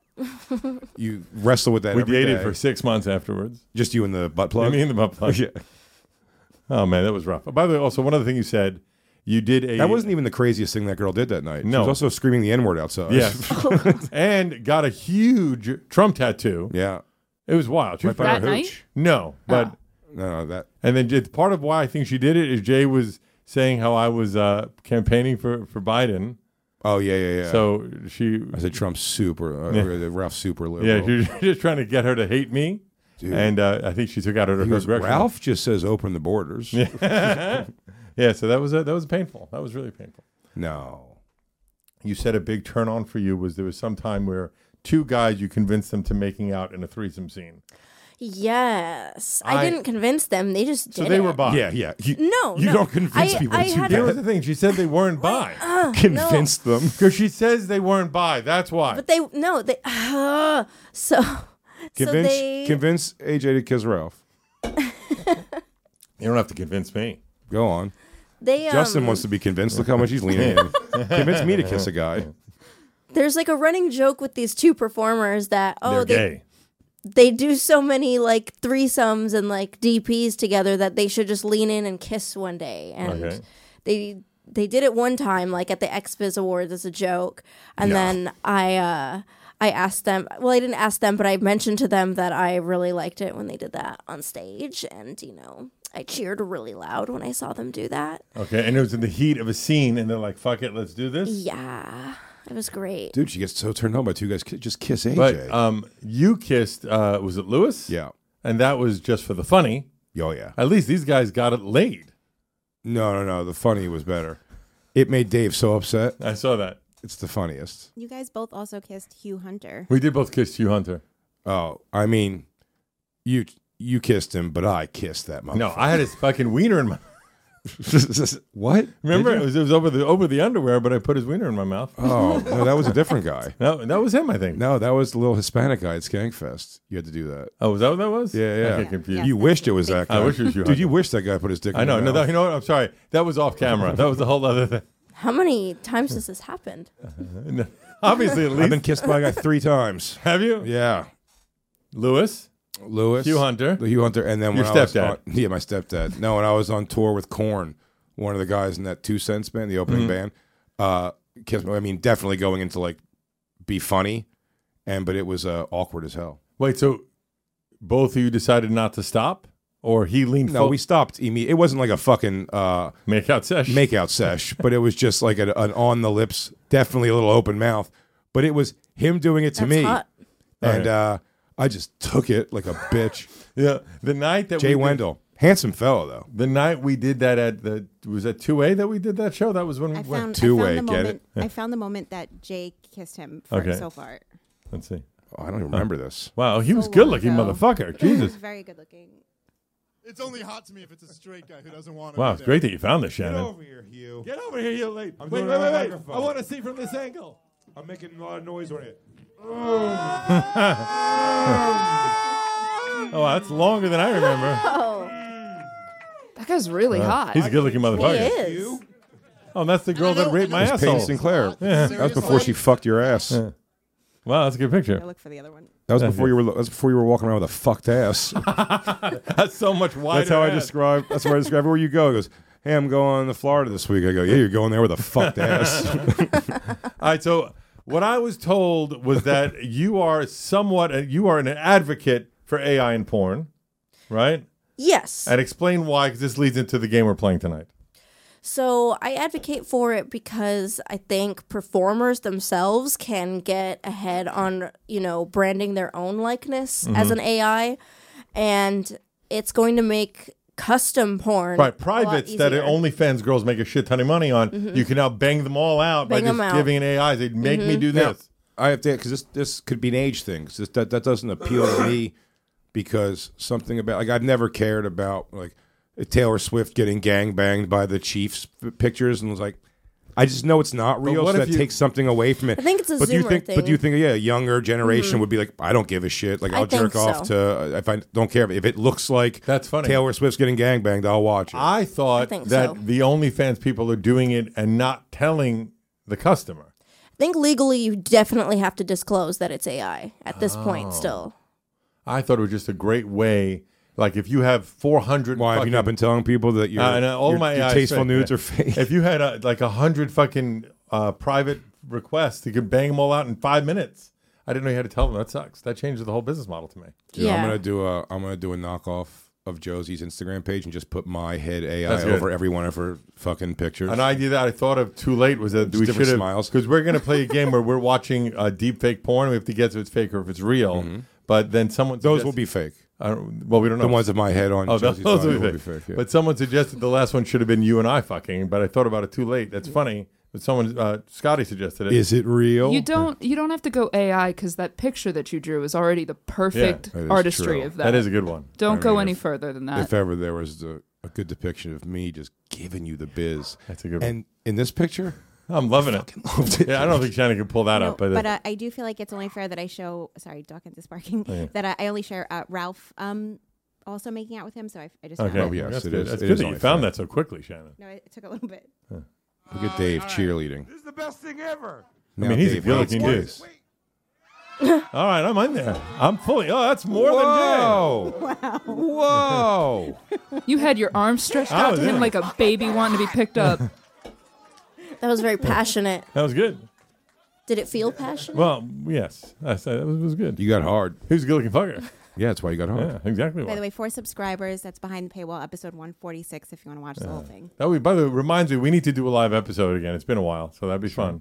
You wrestle with that We every dated day. for 6 months afterwards. Just you and the butt plug? Me and the butt plug. Yeah. Oh, man, that was rough. By the way, also, one other thing you said, you did a... That wasn't even the craziest thing that girl did that night. She No. was also screaming the N-word outside. Yes. And got a huge Trump tattoo. Yeah. It was wild. She Right was by That her night? hooch. No, but... No, that. And then just part of why I think she did it is Jay was saying how I was campaigning for Biden. Oh, yeah. So she... I said Trump's super, Ralph's super liberal. Yeah, she was just trying to get her to hate me. Dude. And I think she took out her He goes, aggression. Ralph just says open the borders. Yeah, so that was painful. That was really painful. No. You said a big turn on for you was there was some time where two guys you convinced them to making out in a threesome scene. Yes. I I- didn't convince them. They just did So they it. were bi. Yeah. No, You no. don't convince I- people I to had do Here a- was the thing. She said they weren't bi. Convince them. Because she says they weren't bi. That's why. But they so Convince AJ to kiss Ralph. You don't have to convince me. Go on. they Justin wants to be convinced. Look how much he's leaning in. Convince me to kiss a guy. There's like a running joke with these two performers that They're gay. they do so many like threesomes and like DPs together that they should just lean in and kiss one day. And Okay. they did it one time, like at the XBiz Awards as a joke. And then I asked them, well, I didn't ask them, but I mentioned to them that I really liked it when they did that on stage. And, you know, I cheered really loud when I saw them do that. Okay, and it was in the heat of a scene, and they're like, fuck it, let's do this. Yeah, it was great. Dude, she gets so turned on by two guys. Just kiss AJ. But you kissed, was it Lewis? Yeah. And that was just for the funny. Oh, yeah. At least these guys got it laid. No. The funny was better. It made Dave so upset. I saw that. It's the funniest. You guys both also kissed Hugh Hunter. We did both kiss Hugh Hunter. Oh, I mean, you kissed him, but I kissed that motherfucker. No, I had his fucking wiener in my... What? Remember? Did It you? was over the underwear, but I put his wiener in my mouth. Oh, no, that was a different guy. No, that was him, I think. No, that was the little Hispanic guy at Skankfest. You had to do that. Oh, was that what that was? Yeah. I get confused. Yeah. You wished it was that guy. I wish it was you, Dude, Hunter. you wish that guy put his dick in I know. your No, mouth. you know what? I'm sorry. That was off camera. That was a whole other thing. How many times has this happened? Obviously, at least. I've been kissed by a guy 3 times. Have you? Yeah. Lewis, Lewis. Hugh Hunter. Hugh Hunter. And then Your when I was stepdad. yeah, my stepdad. No, when I was on tour with Korn, one of the guys in that 2 Cents band, the opening band, kissed me. I mean, definitely going into like be funny, but it was awkward as hell. Wait, so both of you decided not to stop? Or he leaned No, we stopped immediately. It wasn't like a fucking make-out sesh? makeout sesh, but it was just like an on the lips, definitely a little open mouth. But it was him doing it to That's me, hot. and I just took it like a bitch. Yeah. The night that Jay Wendell, handsome fellow though. The night we did that was that 2A that we did that show? That was when we I went. found Two-way, the get moment. it? I found the moment that Jay kissed him Okay. so far. Let's see. Oh, I don't even remember this. Wow, he was So good looking long ago. motherfucker. Jesus. Very good looking. It's only hot to me if it's a straight guy who doesn't want to. Wow, it's great that you found this, Get Shannon. over here, Hugh. Get over here, you late. I'm Wait. doing it on the I microphone. want to see from this angle. I'm making a lot of noise on it. Oh, that's longer than I remember. Oh, That guy's really hot. He's a good-looking he motherfucker. is. Oh, that's the girl that raped my That's Payne asshole. Sinclair. Yeah. That was before she fucked your ass. Yeah. Wow, that's a good picture. I look for the other one. That was That's before it. you were. That's before you were walking around with a fucked ass. That's so much wider. That's how I ass. describe. That's how I describe where you go. He goes, "Hey, I'm going to Florida this week." I go, "Yeah, you're going there with a fucked ass." All right, so what I was told was that you are an advocate for AI in porn, right? Yes. And explain why, because this leads into the game we're playing tonight. So I advocate for it because I think performers themselves can get ahead on, branding their own likeness as an AI, and it's going to make custom porn Right, a lot privates that easier. OnlyFans girls make a shit ton of money on, you can now bang them all out Bang by them just out. giving an AI. They'd make me do Now, this. I have to, because this could be an age thing. 'Cause that doesn't appeal to me because something about, like, I've never cared about, like, Taylor Swift getting gangbanged by the Chiefs pictures, and was like, I just know it's not real, what so if that you- takes something away from it. I think it's a but do you Zoomer think? thing. But do you think? Yeah, a younger generation would be like, I don't give a shit. Like, I I'll jerk think off so. to if I don't care if it looks like That's funny. Taylor Swift's getting gangbanged. I'll watch it. I thought think that so. the OnlyFans people are doing it and not telling the customer. I think legally you definitely have to disclose that it's AI at this Oh. point still. I thought it was just a great way. Like if you have 400. Why have you not been telling people that your, and all your, my your AI is tasteful fake, nudes yeah. are fake? If you had like 100 fucking private requests, you could bang them all out in 5 minutes. I didn't know you had to tell them. That sucks. That changes the whole business model to me. Dude, Yeah. I'm gonna do a knockoff of Josie's Instagram page and just put my head AI That's good. over every one of her fucking pictures. An idea that I thought of too late was that Just we different should have, smiles. because we're going to play a game where we're watching deep fake porn. We have to guess if it's fake or if it's real. But then someone Those suggests- will be fake. Well, we don't know. The ones of my head on Oh, Josie's those body will will be be fake. fake. Yeah. But someone suggested the last one should have been you and I fucking, but I thought about it too late. That's funny. But someone, Scotty suggested it. Is it real? You don't have to go AI because that picture that you drew is already the perfect That is artistry true. of that. That is a good one. Don't I go mean, any if- further than that. If ever there was a good depiction of me just giving you the biz. That's a good one. And in this picture, I'm loving it. loved it. Yeah, I don't think Shannon can pull that up. But I do feel like it's only fair that I show. Sorry, Dawkins is barking. Oh, yeah. That I only share Ralph. Also making out with him. So I just. Okay. found Oh, it. yes, That's it good. is. That's It good is that you only found fair. that so quickly, Shannon. No, it took a little bit. Look at Dave cheerleading. This is the best thing ever. I mean, he's a Dave good-looking hates dude. boys. All right, I'm in there. I'm fully. Oh, that's more Whoa! Wow. Whoa! You had your arms stretched I out was to him in. like a baby wanting to be picked up. That was very passionate. than. That was good. Did it feel passionate? Well, yes. That was good. You got hard. He was a good-looking fucker. Yeah, that's why you got hard. Yeah, exactly. By the Why. way, for subscribers, that's behind the paywall, episode 146. If you want to watch the whole thing. That way, by the way, reminds me, we need to do a live episode again. It's been a while, so that'd be fun.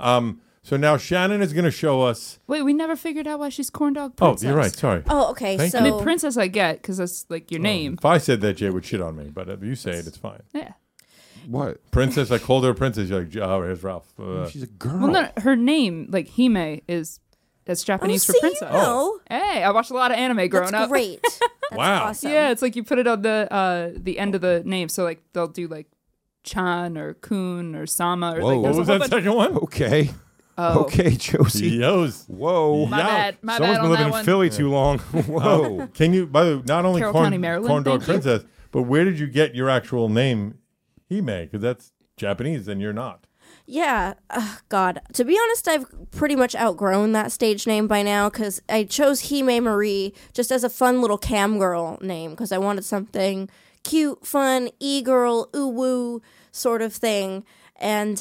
So now Shannon is going to show us. Wait, we never figured out why she's corn dog Oh, princess. you're right. Sorry. Oh, okay. Thank So I mean, princess I get because that's like your name. If I said that, Jay would shit on me. But if you say it, it's fine. Yeah. What? Princess, I called her a princess. You're like, oh, here's Ralph. She's a girl. Well, no, her name, like Hime, that's Japanese for see, princess. you know. Hey, I watched a lot of anime growing That's up. great. That's Wow. awesome. Yeah, it's like you put it on the end of the name, so like they'll do like Chan or Kun or Sama or Whoa. like What there's was a whole that bunch. second one? Okay. Oh. Okay, Josie. Yos. Whoa. My Yeah. bad. My Someone's bad been on living that in one. Philly too long. Whoa. Can you, by the way, not only Carroll County, Maryland, corn dog thank you. princess, but where did you get your actual name, Hime? Because that's Japanese and you're not. Yeah, God. To be honest, I've pretty much outgrown that stage name by now because I chose Hime Marie just as a fun little cam girl name because I wanted something cute, fun, e-girl, ooh-woo sort of thing. And,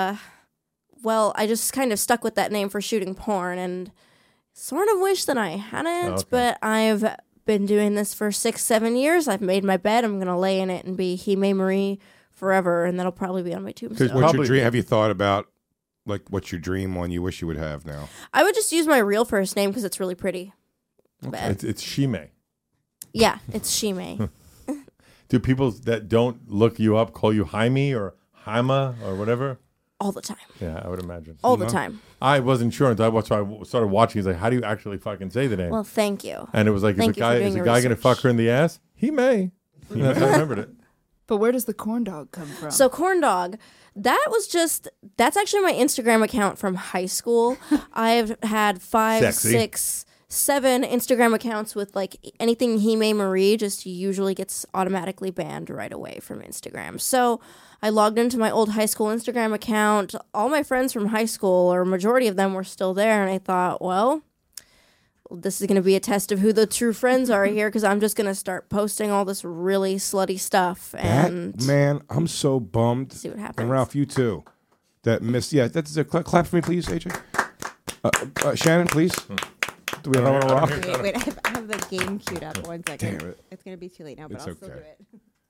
well, I just kind of stuck with that name for shooting porn and sort of wish that I hadn't, Okay. but I've been doing this for 6-7 years. I've made my bed. I'm going to lay in it and be Hime Marie forever, and that'll probably be on my tombstone. What's Probably- your dream? Have you thought about, like, what's your dream one you wish you would have now? I would just use my real first name because it's really pretty. But, It's Shime. yeah, it's Shime. Do people that don't look you up call you Jaime or Haima or whatever? All the time. Yeah, I would imagine. All the time. I wasn't sure until I started watching. He's like, how do you actually fucking say the name? Well, thank you. And it was like, Thank is you for a doing your guy going to research. fuck her in the ass? He may. That's how I remembered it. But where does the corn dog come from? So corn dog, that's actually my Instagram account from high school. I've had 5, Sexy. 6, 7 Instagram accounts with like anything Hime Marie just usually gets automatically banned right away from Instagram. So I logged into my old high school Instagram account. All my friends from high school, or majority of them, were still there, and I thought, well, this is going to be a test of who the true friends are here, because I'm just going to start posting all this really slutty stuff. And Man, I'm so bummed. See what happens. And Ralph, you too. That missed. Yeah, that's a clap for me, please, AJ. Shannon, please. Do we have a rock? Wait, I have the game queued up. 1 second. Damn it. It's going to be too late now, but It's I'll still do okay. it.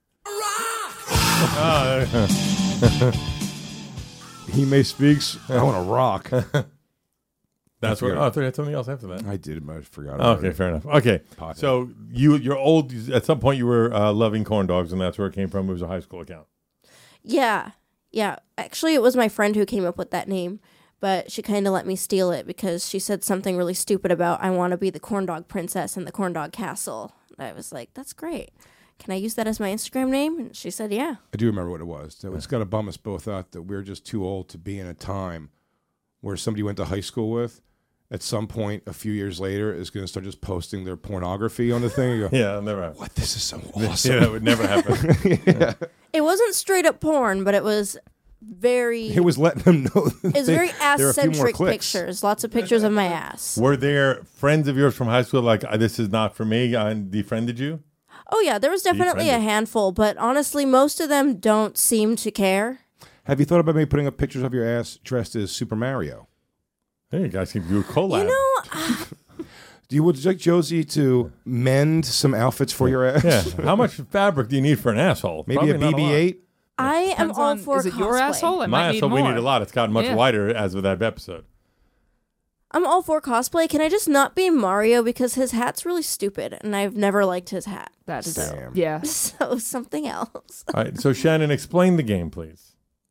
Hime speaks. I want to rock. That's what. Oh, I thought you had something else after that. I did, but I forgot about Okay, it. fair enough. Okay, Pothead. so you're old. At some point, you were loving corn dogs, and that's where it came from. It was a high school account. Yeah. Actually, it was my friend who came up with that name, but she kind of let me steal it because she said something really stupid about, I want to be the corn dog princess in the corn dog castle. I was like, that's great. Can I use that as my Instagram name? And she said, yeah. I do remember what it was. So it's got to bum us both out that we're just too old to be in a time where somebody went to high school with, at some point a few years later, is going to start just posting their pornography on the thing. You go, Yeah, it'll never happen. what? This is so awesome. Yeah, that would never happen. Yeah. It wasn't straight up porn, but it was very... It was letting them know. It was very there were a few more ass-centric clicks. pictures. Lots of pictures of my ass. Were there friends of yours from high school like, this is not for me, and defriended you? Oh, yeah, there was definitely a Defriended. handful, but honestly, most of them don't seem to care. Have you thought about maybe putting up pictures of your ass dressed as Super Mario? Hey, you guys can do a collab. You know, Would you like Josie to mend some outfits for your ass? Yeah. How much fabric do you need for an asshole? Maybe Probably a not BB-8? I am Depends all on, for is it your cosplay. asshole? I My might asshole, need we more. need a lot. It's gotten much Yeah. wider as of that episode. I'm all for cosplay. Can I just not be Mario because his hat's really stupid and I've never liked his hat. That's so, yeah. So something else. All right, so Shannon, explain the game, please.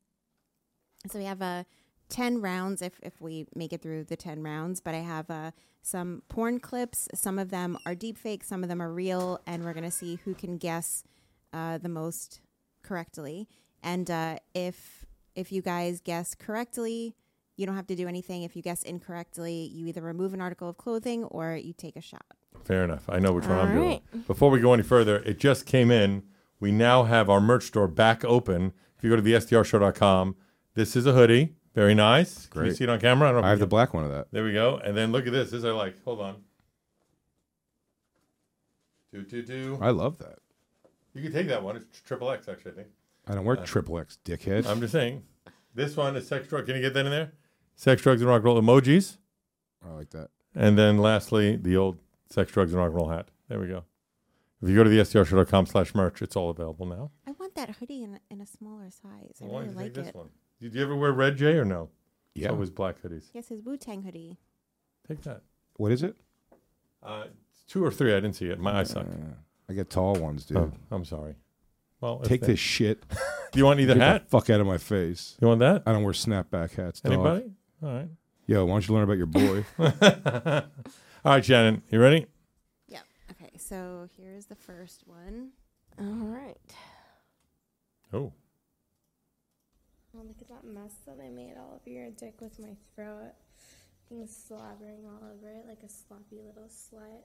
So we have 10 rounds if we make it through the 10 rounds, but I have some porn clips. Some of them are deep fake, some of them are real, and we're going to see who can guess the most correctly. And if you guys guess correctly, you don't have to do anything. If you guess incorrectly, you either remove an article of clothing or you take a shot. Fair enough. I know which one All I'm doing. right. Before we go any further, it just came in. We now have our merch store back open. If you go to thestrshow.com, this is a hoodie. Very nice. Can you Great. see it on camera? I don't know if I have you the black one of that. There we go. And then look at this. This I like. Hold on. Do. I love that. You can take that one. It's triple X, actually, I think. I don't wear triple X, dickhead. I'm just saying. This one is sex, drug. Can you get that in there? Sex, drugs, and rock and roll emojis. I like that. And then lastly, the old sex, drugs, and rock and roll hat. There we go. If you go to thestrshow.com/merch, it's all available now. I want that hoodie in a smaller size. I Why really don't you like take it. this one? Did you ever wear red, Jay, or no? Yeah. It's always black hoodies. Yes, his Wu-Tang hoodie. Take that. What is it? It's 2 or 3. I didn't see it. My eyes suck. I get tall ones, dude. Oh, I'm sorry. Well, if Take they- this shit. Do you want either Get hat? the fuck out of my face. You want that? I don't wear snapback hats, dog. Anybody? All right. Yo, why don't you learn about your boy? All right, Shannon. You ready? Yep. Okay, so here's the first one. All right. Oh. Oh, look at that mess that I made all over your dick with my throat. Being slobbering all over it like a sloppy little slut.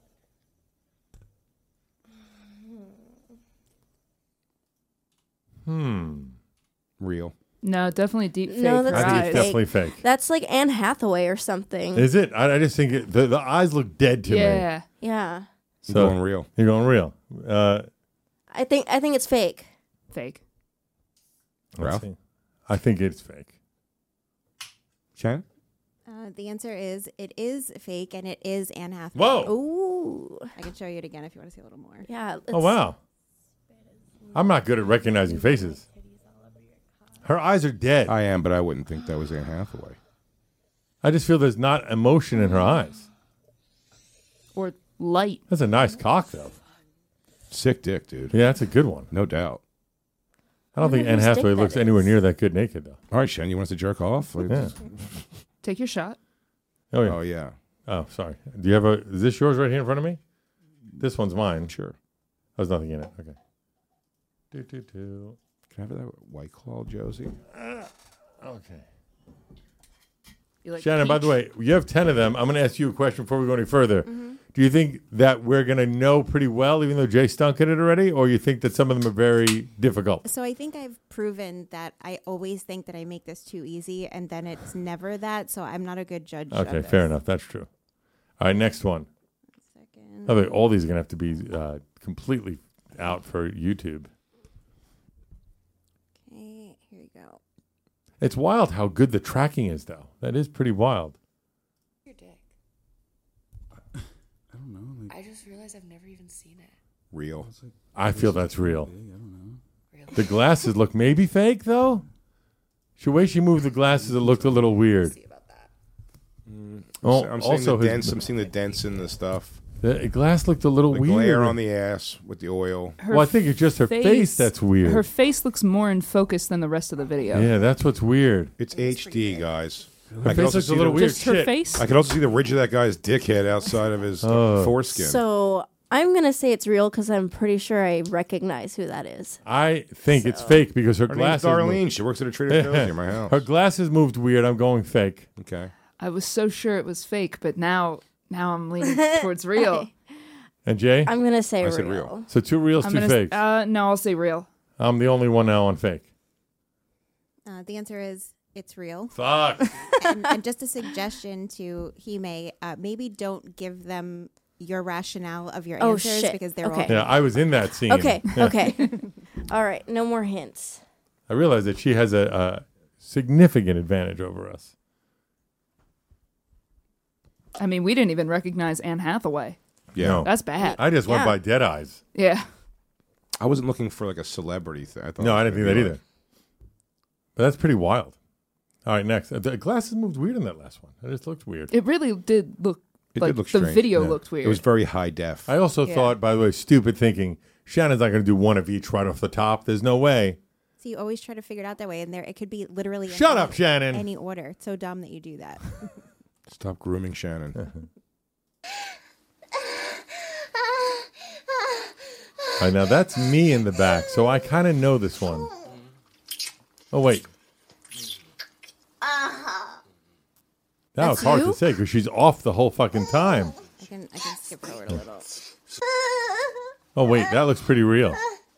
Real. No, definitely deep fake. No, her that's I think eyes. it's definitely fake. That's like Anne Hathaway or something. Is it? I just think the eyes look dead to me. Yeah. Yeah. I'm going real. You're going real. I think it's fake. Fake. Let's Ralph? see. I think it's fake. Shannon? The answer is it is fake, and it is Anne Hathaway. Whoa. Ooh. I can show you it again if you want to see a little more. Yeah. Oh, wow. I'm not good at recognizing faces. Her eyes are dead. I am, but I wouldn't think that was Anne Hathaway. I just feel there's not emotion in her eyes. Or light. That's a nice cock, though. Sick dick, dude. Yeah, that's a good one. No doubt. I don't think Anne Hathaway looks anywhere near that good naked, though. All right, Shannon, you want us to jerk off? Like, Yeah. Take your shot. Oh, yeah. Oh, yeah. Oh, sorry. Do you have is this yours right here in front of me? This one's mine. Sure. There's nothing in it. Okay. Can I have that White Claw, Josie? Okay. You like Shannon, by the way, you have 10 of them. I'm going to ask you a question before we go any further. Do you think that we're going to know pretty well, even though Jay stunk at it already, or you think that some of them are very difficult? So I think I've proven that I always think that I make this too easy, and then it's never that. So I'm not a good judge. Okay, of this. fair enough. That's true. All right, next one. By the way, all these are going to have to be completely out for YouTube. Okay, here we go. It's wild how good the tracking is, though. That is pretty wild. Your dick. I don't know. I just realized I've never even seen it. Real. I feel that's real. I don't know. Really? The glasses look maybe fake, though. The way she moved the glasses, it looked a little weird. See about that. I'm seeing the dents. I'm seeing the dents in the stuff. The glass looked a little The weird. glare on the ass with the oil. Well, I think it's just her face that's weird. Her face looks more in focus than the rest of the video. Yeah, that's what's weird. It's HD, guys. Her face looks a little weird. Just her face? I can also see the ridge of that guy's dickhead outside of his foreskin. So I'm going to say it's real because I'm pretty sure I recognize who that is. I think it's fake because her Her name's glasses. Darlene. She works at a Trader Joe's near my house. Her glasses moved weird. I'm going fake. Okay. I was so sure it was fake, but now I'm leaning towards real. And Jay? I'm going to say I real. said real. So 2 reals, 2 fakes. No, I'll say real. I'm the only one now on fake. The answer is it's real. Fuck. and just a suggestion to Hime, maybe don't give them your rationale of your Oh, answers shit. because they're Okay. all Yeah, I was in that scene. Okay, Yeah. okay. All right, no more hints. I realized that she has a significant advantage over us. I mean, we didn't even recognize Anne Hathaway. Yeah. No. That's bad. I just went Yeah. by dead eyes. Yeah. I wasn't looking for like a celebrity thing. I thought No, it I was didn't think gonna that be either. But that's pretty wild. All right, next. The glasses moved weird in that last one. It just looked weird. It really did look It like did look the strange. video Yeah. looked weird. It was very high def. I also Yeah. thought, by the way, stupid thinking, Shannon's not going to do one of each right off the top. There's no way. So you always try to figure it out that way, and it could be literally Shut any- up, Shannon. Any order. It's so dumb that you do that. Stop grooming Shannon. All right, now that's me in the back, so I kind of know this one. Oh, wait. That was That's hard you? to say because she's off the whole fucking time. I can skip forward a little. Oh, wait, that looks pretty real.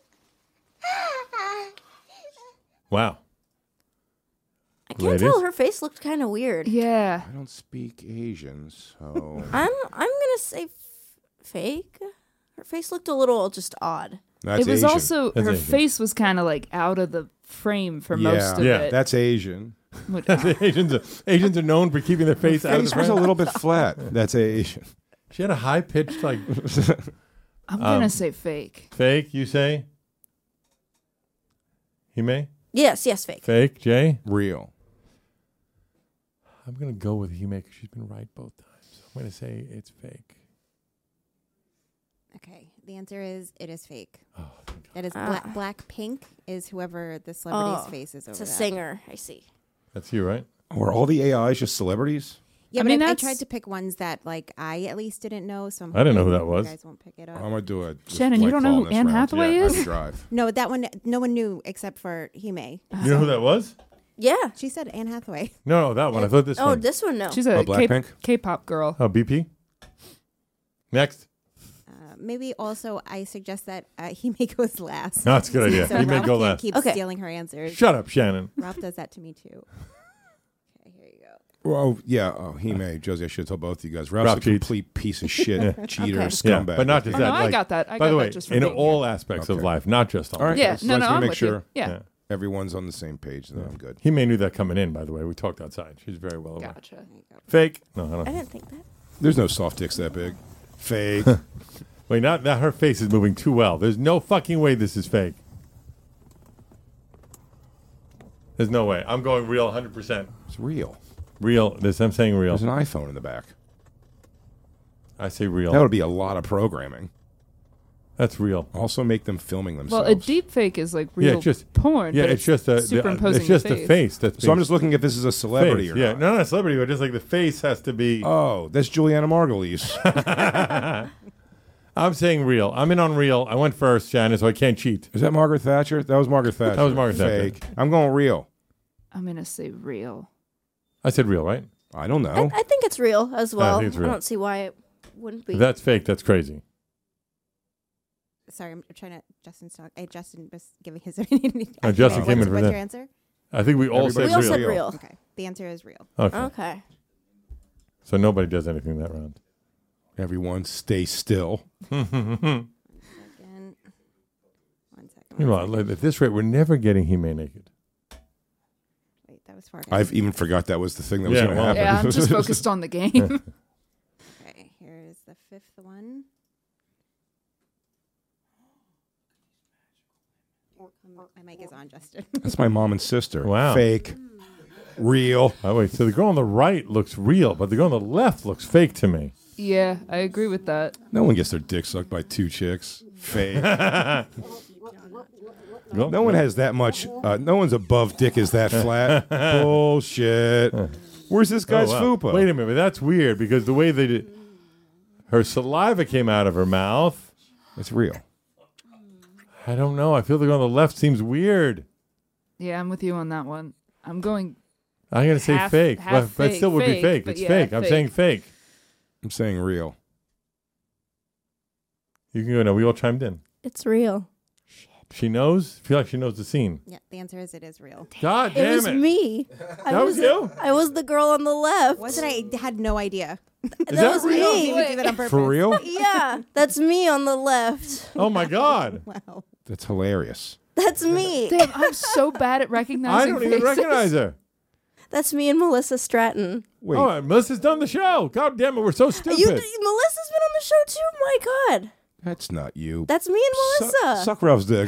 Wow. I can't Ladies? tell. Her face looked kind of weird. Yeah. I don't speak Asian, so I'm gonna say fake. Her face looked a little just odd. that's it was Asian. also That's her Asian. face was kind of like out of the frame for yeah, most of Yeah. it. that's Asian. Which- Asians are known for keeping their face out of Face the was a frame. little bit flat. That's Asian. She had a high pitched like I'm gonna say fake. fake. You say? He may Yes, fake. fake. Jay, Real. I'm gonna go with Hime because she's been right both times. I'm gonna say it's fake. Okay, the answer is it is fake. Oh, thank God. That is Ah. Blackpink is whoever the celebrity's Oh, face is over It's a that. singer. I see. That's you, right? Were all the AIs just celebrities? Yeah, I but mean, I that's- tried to pick ones that like I at least didn't know. So I'm I didn't know who hoping that was. You guys won't pick it I'm up. gonna do it. Shannon, you don't know who Anne Hathaway yeah, is? I drive. No, that one no one knew except for Hime. You know who that was? Yeah. She said Anne Hathaway. No, that one. I thought this Oh, one. this one no. She's a Oh, Blackpink? K-pop girl. Oh, BP. Next. Maybe also I suggest that Hime goes last. No, that's a good idea. So Hime Ralph go can't last. keep Okay. stealing her answers. Shut up, Shannon. Ralph does that to me too. Okay, here you go. Well, yeah. Oh, he may. Josie, I should tell both of you guys. Ralph's Ralph a cheats. complete piece of shit, cheater, Okay. scumbag. Yeah, but not just Oh, that. no, I like- got that. I by got the that way, just from in being all here. aspects of Okay. life, not just on. All right. Yeah, Let's no, make I'm with sure you. Yeah. everyone's on the same page. Then I'm good. He may knew that coming in. By the way, we talked outside. She's very well aware. Gotcha. Fake. No, I don't. I didn't think that. There's no soft dicks that big. Fake. Wait, not her face is moving too well. There's no fucking way this is fake. There's no way. I'm going real 100%. It's real. Real. I'm saying real. There's an iPhone in the back. I say real. That would be a lot of programming. That's real. Also, make them filming Well, themselves. a deep fake is like real Yeah, it's just porn. Yeah, but it's just a superimposing it's just your the face. That's So I'm just looking if this is a celebrity face. or Yeah, not. no, not a celebrity, but just like the face has to be. Oh, that's Juliana Margulies. I'm saying real. I'm in on real. I went first, Shannon, so I can't cheat. Is that Margaret Thatcher? That was Margaret Thatcher. That was Margaret Thatcher. Fake. I'm going real. I'm gonna say real. I said real, right? I don't know. I think it's real as well. think it's real. I don't see why it wouldn't be. If that's fake. That's crazy. Sorry, I'm trying to. Justin's talk. Justin was giving his opinion. Justin came in for What's that. your answer? I think we all said real. Okay, the answer is real. Okay. So nobody does anything that round. Everyone stay still. One second. Meanwhile, at this rate, we're never getting Hime naked. Wait, that was far. I've even forgot that was the thing that was going to happen. Yeah, I'm just focused on the game. Okay, here's the fifth one. My mic is on, Justin. That's my mom and sister. Wow. Fake. Real. Oh, wait. So the girl on the right looks real, but the girl on the left looks fake to me. Yeah, I agree with that. No one gets their dick sucked by two chicks. Fake. No one has that much. No one's above dick is that flat. Bullshit. Where's this guy's fupa? Wait a minute. That's weird because the way they did. Her saliva came out of her mouth. It's real. I don't know. I feel the girl on the left seems weird. Yeah, I'm with you on that one. I'm going. I'm going to say fake. half But it still would be fake. but It's yeah, fake. I'm saying fake. I'm saying real. You can go now. We all chimed in. It's real. She knows? I feel like she knows the scene. Yeah, the answer is it is real. God It damn was it. me. That was you? I was the girl on the left. Wasn't I? Had no idea. That was real? me. You would do that on purpose. For real? Yeah, that's me on the left. Oh, my God. Wow. That's hilarious. That's me. Damn, I'm so bad at recognizing I don't even faces. recognize her. That's me and Melissa Stratton. Wait. Oh, Melissa's done the show. God damn it. We're so stupid. Melissa's been on the show too. My God, That's not you. that's me and Melissa. Suck Ralph's dick.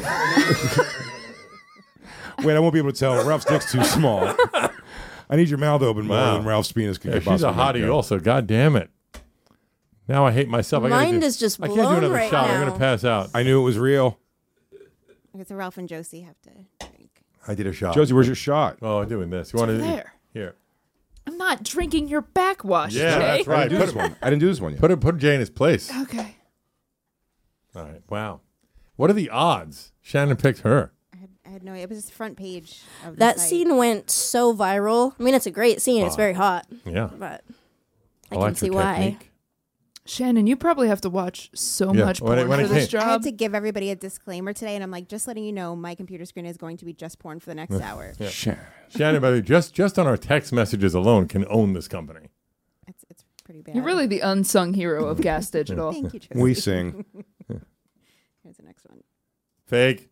Wait, I won't be able to tell. Ralph's dick's too small. I need your mouth open more than Ralph's penis can Yeah, get she's a possibly hottie go. also. God damn it. Now I hate myself. Mind is just I can't do blown another right shot. I'm now. going to pass out. I knew it was real. Okay, so Ralph and Josie have to drink. I did a shot. Josie, where's your shot? Oh, I'm doing this. You want to there. Here. I'm not drinking your backwash, Yeah, Jay. that's right. I didn't do this one. I didn't do this one yet. Put Jay in his place. Okay. All right. Wow. What are the odds? Shannon picked her. I had no idea. It was the front page of the That site. scene went so viral. I mean, it's a great scene. It's very hot. Yeah. But I like can see her why. technique. Shannon, you probably have to watch so Yeah, much when porn it for this came- I had job. to give everybody a disclaimer today, and I'm like, just letting you know, my computer screen is going to be just porn for the next hour. Yeah. Shannon. Shannon, by the way, just on our text messages alone can own this company. It's pretty bad. You're really the unsung hero of Gas Digital. Thank you, Tristan. We sing. Here's the next one. Fake.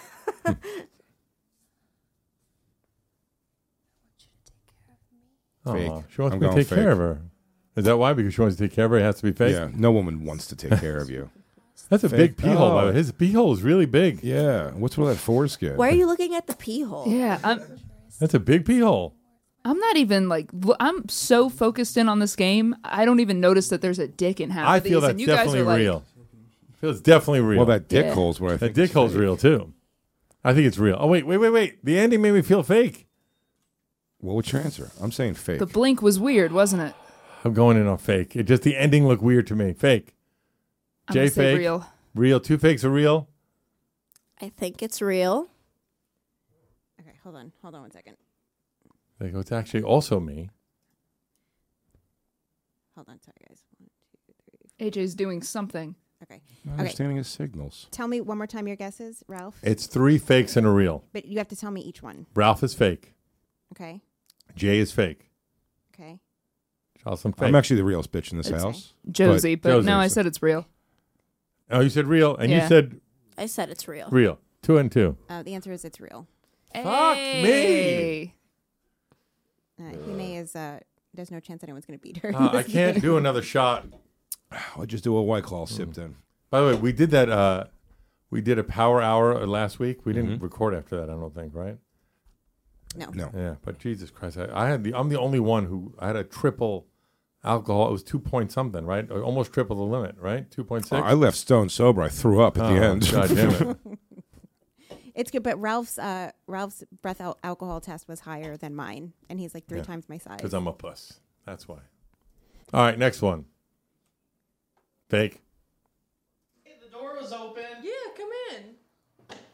Fake. Aw, she wants I'm me to going take care fake. of her. Is that why? Because she wants to take care of her, it has to be fake? Yeah, no woman wants to take care of you. That's a Fake. big pee hole, by the Oh. way. His pee hole is really big. Yeah. What's with that foreskin? Why are you looking at the pee hole? Yeah, That's a big pee hole. I'm not even like I'm so focused in on this game. I don't even notice that there's a dick in half I of these. feel that's and you guys definitely are like, real. I feel it's definitely real. Well, that dick Yeah. hole's what I That think. dick is hole's fake. real, too. I think it's real. Oh, wait. The ending made me feel fake. What would your answer? I'm saying fake. The blink was weird, wasn't it? I'm going in on fake. It just the ending looked weird to me. Fake. I'm Jay gonna say fake. real. Real. Two fakes are real. I think it's real. Okay, hold on 1 second. They go, it's actually also me. Hold on, sorry guys. 1, 2, 3. AJ's doing something. Okay. Not Okay. understanding his signals. Tell me one more time your guesses, Ralph. It's 3 fakes and a real. But you have to tell me each one. Ralph is fake. Okay. Jay is fake. Okay. Charleston fake. I'm actually the realest bitch in this It's house. Josie, but Josie. no, I said it's real. Oh, you said real, and you Yeah. said I said it's real. real. 2 and 2. The answer is it's real. Fuck me. Hime is there's no chance anyone's going to beat her. I can't do another shot. I'll just do a White Claw sipped in. By the way, we did that. We did a power hour last week. We didn't record after that, I don't think, right? No. No. Yeah, but Jesus Christ, I'm the only one who I had a triple alcohol. It was 2 point something, right? Almost triple the limit, right? 2.6. Oh, I left stone sober. I threw up at the end. God damn it. It's good, but Ralph's breath alcohol test was higher than mine, and he's like 3 times my size. Because I'm a puss. That's why. All right, next one. Fake.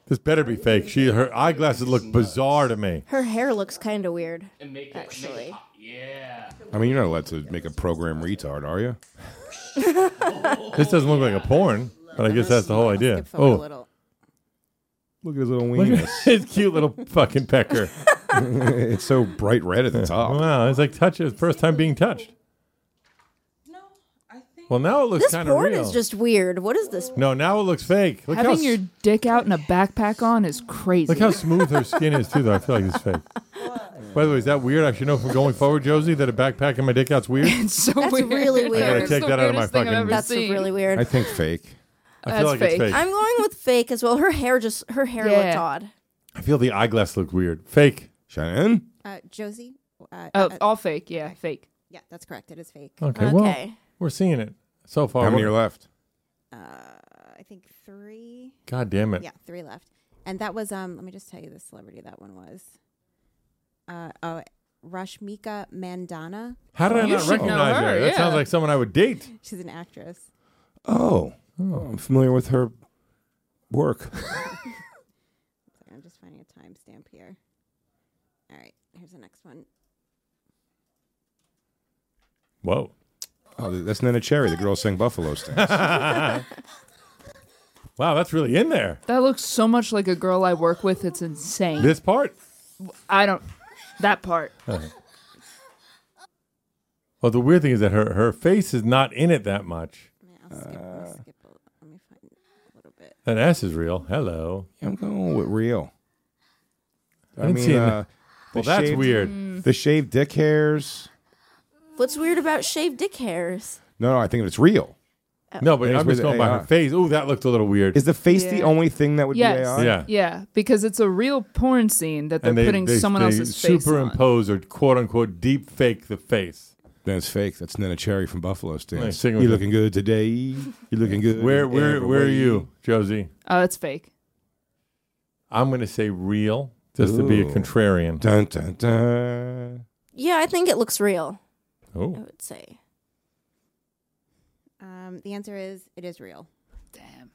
This better be fake. Her eyeglasses look bizarre to me. Her hair looks kind of weird. Actually. I mean, you're not allowed to make a program retard, are you? This doesn't look like a porn, but I guess that's the whole idea. Oh, Look at his little look at weenus. his cute little fucking pecker. It's so bright red at the top. Wow, it's like first time being touched. Well, now it looks This kind of porn real. is just weird. What is this? No, now it looks fake. Look Having how your dick out and a backpack on is crazy. look how smooth her skin is too. Though I feel like it's fake. By the way, is that weird? I should know from going forward, Josie, that a backpack in my dick out's weird. It's so That's weird. really I weird. gotta It's take the that out of my weirdest thing I've fucking. ever That's seen. really weird. I think fake. I feel That's like it's fake. fake. I'm going with fake as well. Her hair Yeah. looked odd. I feel the eyeglass look weird. Fake. Shannon? Josie? All fake. Yeah, fake. Yeah, that's correct. It is fake. Okay, well, we're seeing it so far. How many are left? I think 3. God damn it. Yeah, 3 left. And that was let me just tell you the celebrity that one was. Rashmika Mandana. How did I You not should know recognize her, her? That yeah. sounds like someone I would date. She's an actress. Oh, I'm familiar with her work. I'm just finding a timestamp here. All right, here's the next one. Whoa. Oh, that's Nana Cherry, the girl sang Buffalo Stance. Wow, that's really in there. That looks so much like a girl I work with. It's insane. This part? I don't. That part. Well, the weird thing is that her face is not in it that much. I'll skip let me find a little bit. That ass is real. Hello. I'm going with real. I didn't see it. the Well, that's shaved- weird. The shaved dick hairs. What's weird about shaved dick hairs? No, I think it's real. No, but It's I'm with just going by AI. her face. Oh, that looked a little weird. Is the face the Yeah. only thing that would Yes. be AI? Yeah. Yeah, because it's a real porn scene that they're And putting someone else's face on. superimpose or quote unquote deep fake the face. Then it's fake. That's Nana Cherry from Buffalo Nice, Stance. sing You with looking good today? You looking good? Where every are way. you, Josie? It's fake. I'm going to say real, just to be a Ooh. contrarian. Dun, dun, dun. Yeah, I think it looks real. I Oh, would say. The answer is it is real. Damn.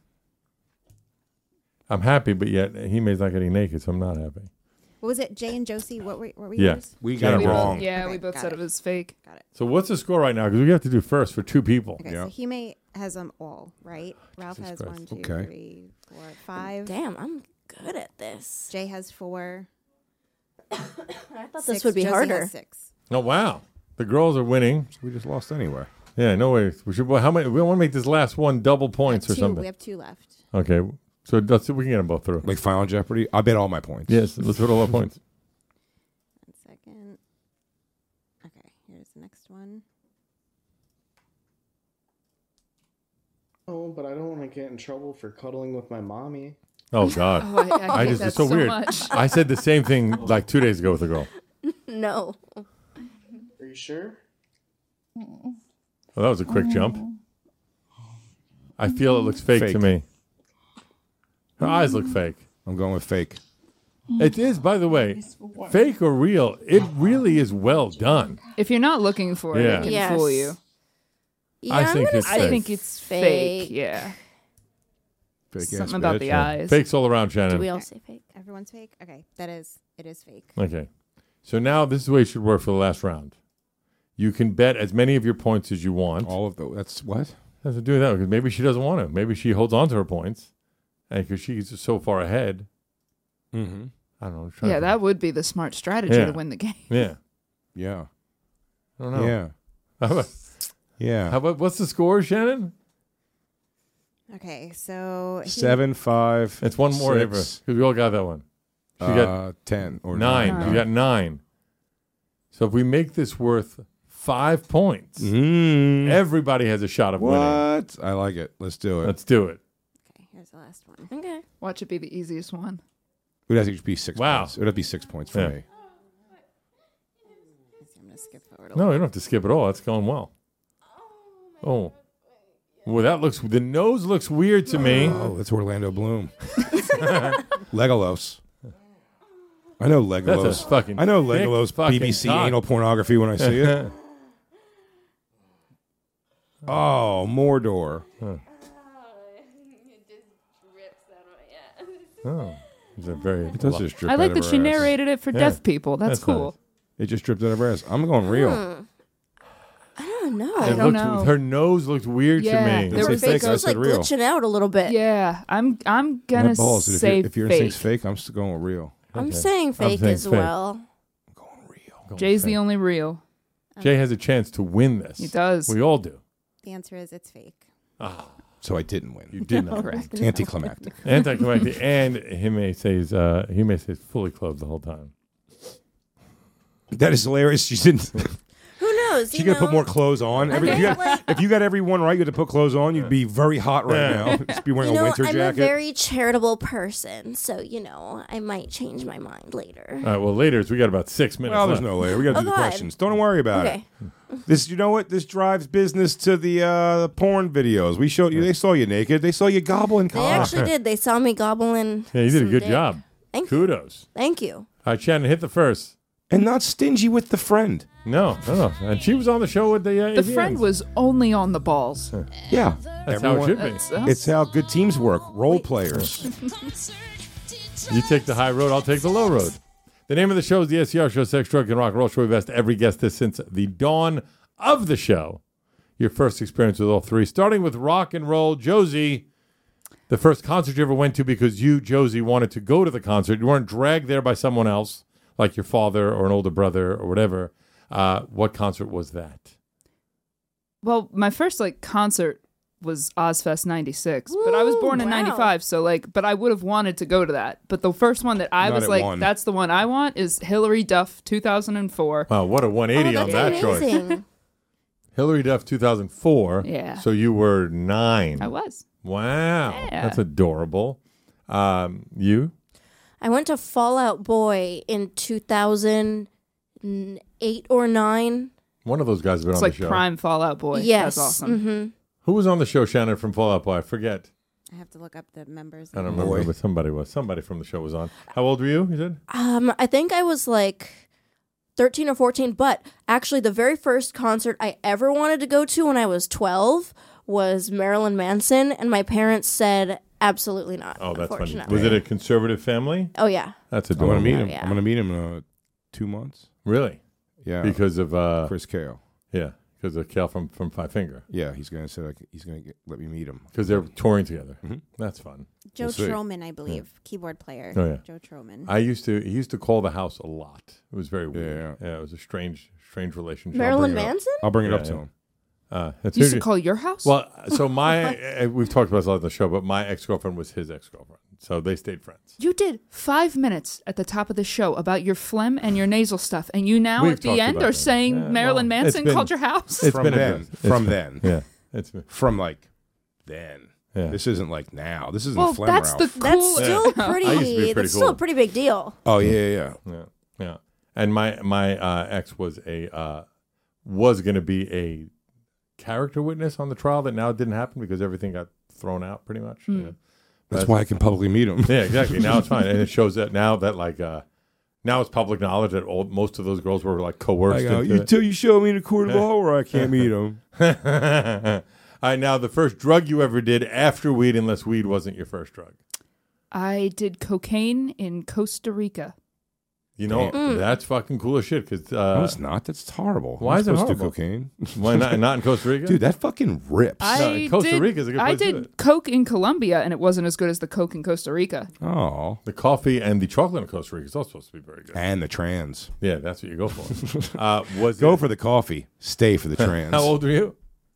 I'm happy, but yet he made not getting naked, so I'm not happy. What was it? Jay and Josie? What were Yeah. yours? We Yeah, got it we wrong. both- Yeah, Okay, we both got said it. it was fake. Got it. So what's the score right now? Because we have to do first for 2 people. Okay, Yeah. so Hime has them all, right? Ralph Jesus has Christ. 1, 2, Okay. 3, 4, 5. Damn, I'm good at this. Jay has 4. I thought 6. this would be Josie harder. has 6. Oh wow, the girls are winning. We just lost anyway. Yeah, no way. We should. How many? We want to make this last one double points or something. We have 2 left. Okay, so let's see if we can get them both through. Like Final Jeopardy. I bet all my points. Yes, let's put all our points. 1 second. Okay, here's the next one. Oh, but I don't want to get in trouble for cuddling with my mommy. Oh God, Oh, I hate just that it's so so weird. much. I said the same thing like 2 days ago with a girl. No. Are you sure? Well, that was a quick jump. I feel it looks fake, to Fake. me. Her eyes look fake. I'm going with fake. It is, by the way, fake or real. It really is well done. If you're not looking for it, Yeah. it can Yes. fool you. Yeah, I I'm think gonna it's say I think it's fake. Yeah. Fake ass Something about bitch. the eyes. Fakes all around, Do Shannon. we all say fake? Everyone's fake? Okay, it is fake. Okay. So now this is the way it should work for the last round. You can bet as many of your points as you want. All of the. That's what? Has to do with that because maybe she doesn't want to. Maybe she holds on to her points, and because she's so far ahead. Mm-hmm. I don't know. I'm trying Yeah, to- that would be the smart strategy Yeah. to win the game. Yeah. Yeah. I don't know. Yeah. How about, Yeah. how about what's the score, Shannon? Okay, so 7, 5. It's one more 6, because we all got that one. She got 10 or 9. 9. You got 9. So if we make this worth 5 points, everybody has a shot of winning. What? I like it. Let's do it. Let's do it. Okay, here's the last one. Okay. Watch it be the easiest one. It would have to be 6 Wow. points. It would have to be 6 points for Yeah. me. I'm going to skip forward a No, you don't have to skip it all. That's going well. Oh. Well, that looks. The nose looks weird to me. Oh, that's Orlando Bloom. Legolas. I know Legolas. That's a fucking I know thick Legolas fucking BBC cock. anal pornography when I see it. Oh, Mordor. Oh, it's a very. It does just drip I like out that of she her ass. narrated it for Yeah. deaf people. That's That's cool. It just dripped out of her ass. I'm going real. I don't know. I don't know. Her nose looked weird Yeah, to me. there Say were fake, I It's like said real. glitching out a little bit. Yeah, I'm gonna That balls. say If you're fake. saying fake, I'm still going with real. I'm Okay. saying fake saying as fake. well. Jay's the only real. Jay has a chance to win this. He does. We all do. The answer is it's fake. So I didn't win. You did not. Correct. It's anticlimactic. Anticlimactic, and he may say he's fully clothed the whole time. That is hilarious. She didn't. Who knows? She You got to put know? more clothes on. I mean, If you got every one right, you had to put clothes on. You'd be very hot right now. Just be wearing You know, a winter I'm jacket. a very charitable person, so I might change my mind later. All right. Well, later we got about 6 minutes. Well, there's left. no way. We got to do the God. questions. Don't worry about Okay. it. This, you know what? This drives business to the porn videos. We showed you. They saw you naked. They saw you gobbling They cock. actually did. They saw me gobbling. Yeah, you did a some good dick. job. Thank you. Kudos. Thank you. All right, Shannon, hit the first. And not stingy with the friend. No. And she was on the show with the. The friend was only on the balls. Yeah, That's how it should be. It's how good teams work. Role players. You take the high road, I'll take the low road. The name of the show is the SCR Show, Sex, Drug, and Rock and Roll Show. We've asked every guest this since the dawn of the show. Your first experience with all three, starting with rock and roll. Josie, the first concert you ever went to because you, Josie, wanted to go to the concert. You weren't dragged there by someone else, like your father or an older brother or whatever. What concert was that? Well, my first concert was Ozfest 96, but I was born in wow. 95, so but I would have wanted to go to that. But the first one that I Not was at like, one. that's the one I want is Hillary Duff 2004. Wow, what a 180 Oh, on that's that choice. amazing. Hillary Duff 2004. Yeah. So you were 9. I was. Wow. Yeah. That's adorable. You? I went to Fallout Boy in 2008 or 9. One of those guys has been It's on like the show. prime Fallout Boy. Yes. That's awesome. Mm-hmm. Who was on the show, Shannon, from Fallout Boy? I forget. I have to look up the members. I don't remember, but somebody was. Somebody from the show was on. How old were you, you said? I think I was 13 or 14, but actually the very first concert I ever wanted to go to when I was 12 was Marilyn Manson, and my parents said absolutely not. Oh, that's funny. unfortunately. Was it a conservative family? Oh, yeah. That's I'm adorable. gonna meet him. Yeah. I'm gonna meet him in 2 months. Really? Yeah, Because of Chris Kale. Yeah, because of Cal from Five Finger. Yeah, he's gonna let me meet him Because they're touring together. Mhm. That's fun. Joe We'll see. Troman, I believe, keyboard player. Oh, yeah. Joe Troman. He used to call the house a lot. It was very weird. Yeah. It was a strange relationship. Marilyn I'll bring it up. Manson? I'll bring it Yeah, up to yeah. him. That's You used to usually- call your house? Well, so my we've talked about this a lot on the show, but my ex-girlfriend was his ex-girlfriend, so they stayed friends. You did 5 minutes at the top of the show about your phlegm and your nasal stuff, and you now We've at the talked end about are that. saying Yeah, Marilyn well, Manson it's been- called your house? It's From been then. addressed. From It's then. been- Yeah, it's been. From then. Yeah. This isn't like now. This isn't Well, Phlegm that's Ralph. the That's cool. still I pretty, used to be pretty that's cool. still a pretty big deal. Oh yeah. Yeah. And my ex was was going to be a character witness on the trial that now didn't happen because everything got thrown out pretty much. Yeah. That's why I can publicly meet him. Yeah, exactly. Now it's fine, and it shows that now it's public knowledge that most of those girls were coerced. I go, into you it. till you show me in a court of law where I can't meet him. All right, now the first drug you ever did after weed, unless weed wasn't your first drug. I did cocaine in Costa Rica. You know, that's fucking cool as shit. Because No, it's not. That's horrible. Why I'm is it supposed to do horrible? cocaine? Why not in Costa Rica? Dude, that fucking rips. Costa Rica is a good I place to do did it. coke in Colombia, and it wasn't as good as the coke in Costa Rica. Oh. The coffee and the chocolate in Costa Rica is also supposed to be very good. And the trans. Yeah, that's what you go for. Go for the coffee. Stay for the trans. How old were you?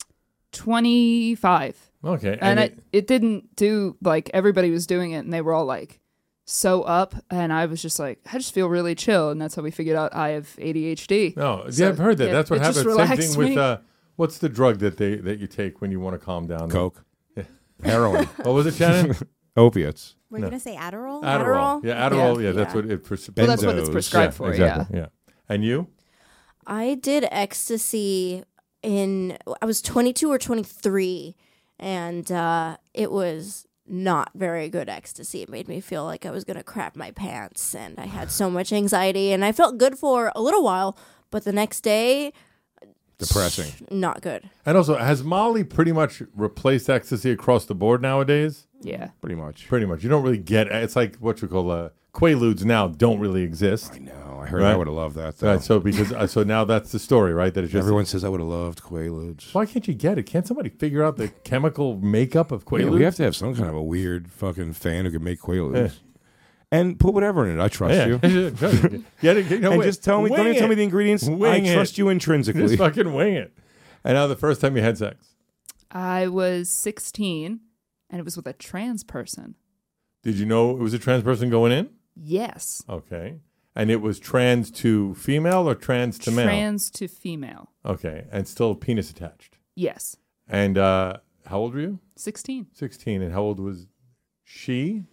25. Okay. And it didn't do, everybody was doing it, and they were all so up, and I was just I just feel really chill, and that's how we figured out I have ADHD. No, So, yeah, I've heard that. yeah, That's what it just happens. Same thing relaxed with me. what's the drug that you take when you want to calm down? Coke. Yeah. Heroin. What was it, Shannon? Opiates. We're going to say Adderall? Adderall. Yeah, Adderall. Yeah, that's what it. Well, that's what it's prescribed for. Exactly. Yeah. And you? I did ecstasy I was 22 or 23, and it was not very good ecstasy. It made me feel like I was going to crap my pants, and I had so much anxiety, and I felt good for a little while, but the next day, Depressing. Not good. And also, has Molly pretty much replaced ecstasy across the board nowadays? Yeah. Pretty much. Pretty much. You don't really get it's like what you call Quaaludes now don't really exist. I know. I heard I would have loved that, though. Right, so because so now that's the story, right? That it's just everyone says I would have loved Quaaludes. Why can't you get it? Can't somebody figure out the chemical makeup of Quaaludes? Yeah, we have to have some kind of a weird fucking fan who can make Quaaludes. And put whatever in it. I trust you. Get it, and just tell me, don't even tell me the ingredients. I trust you intrinsically. Just fucking wing it. And now the first time you had sex? I was 16, and it was with a trans person. Did you know it was a trans person going in? Yes. Okay. And it was trans to female or trans to male? Trans to female. Okay. And still penis attached? Yes. And how old were you? 16. 16. And how old was she?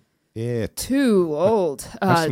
Too old.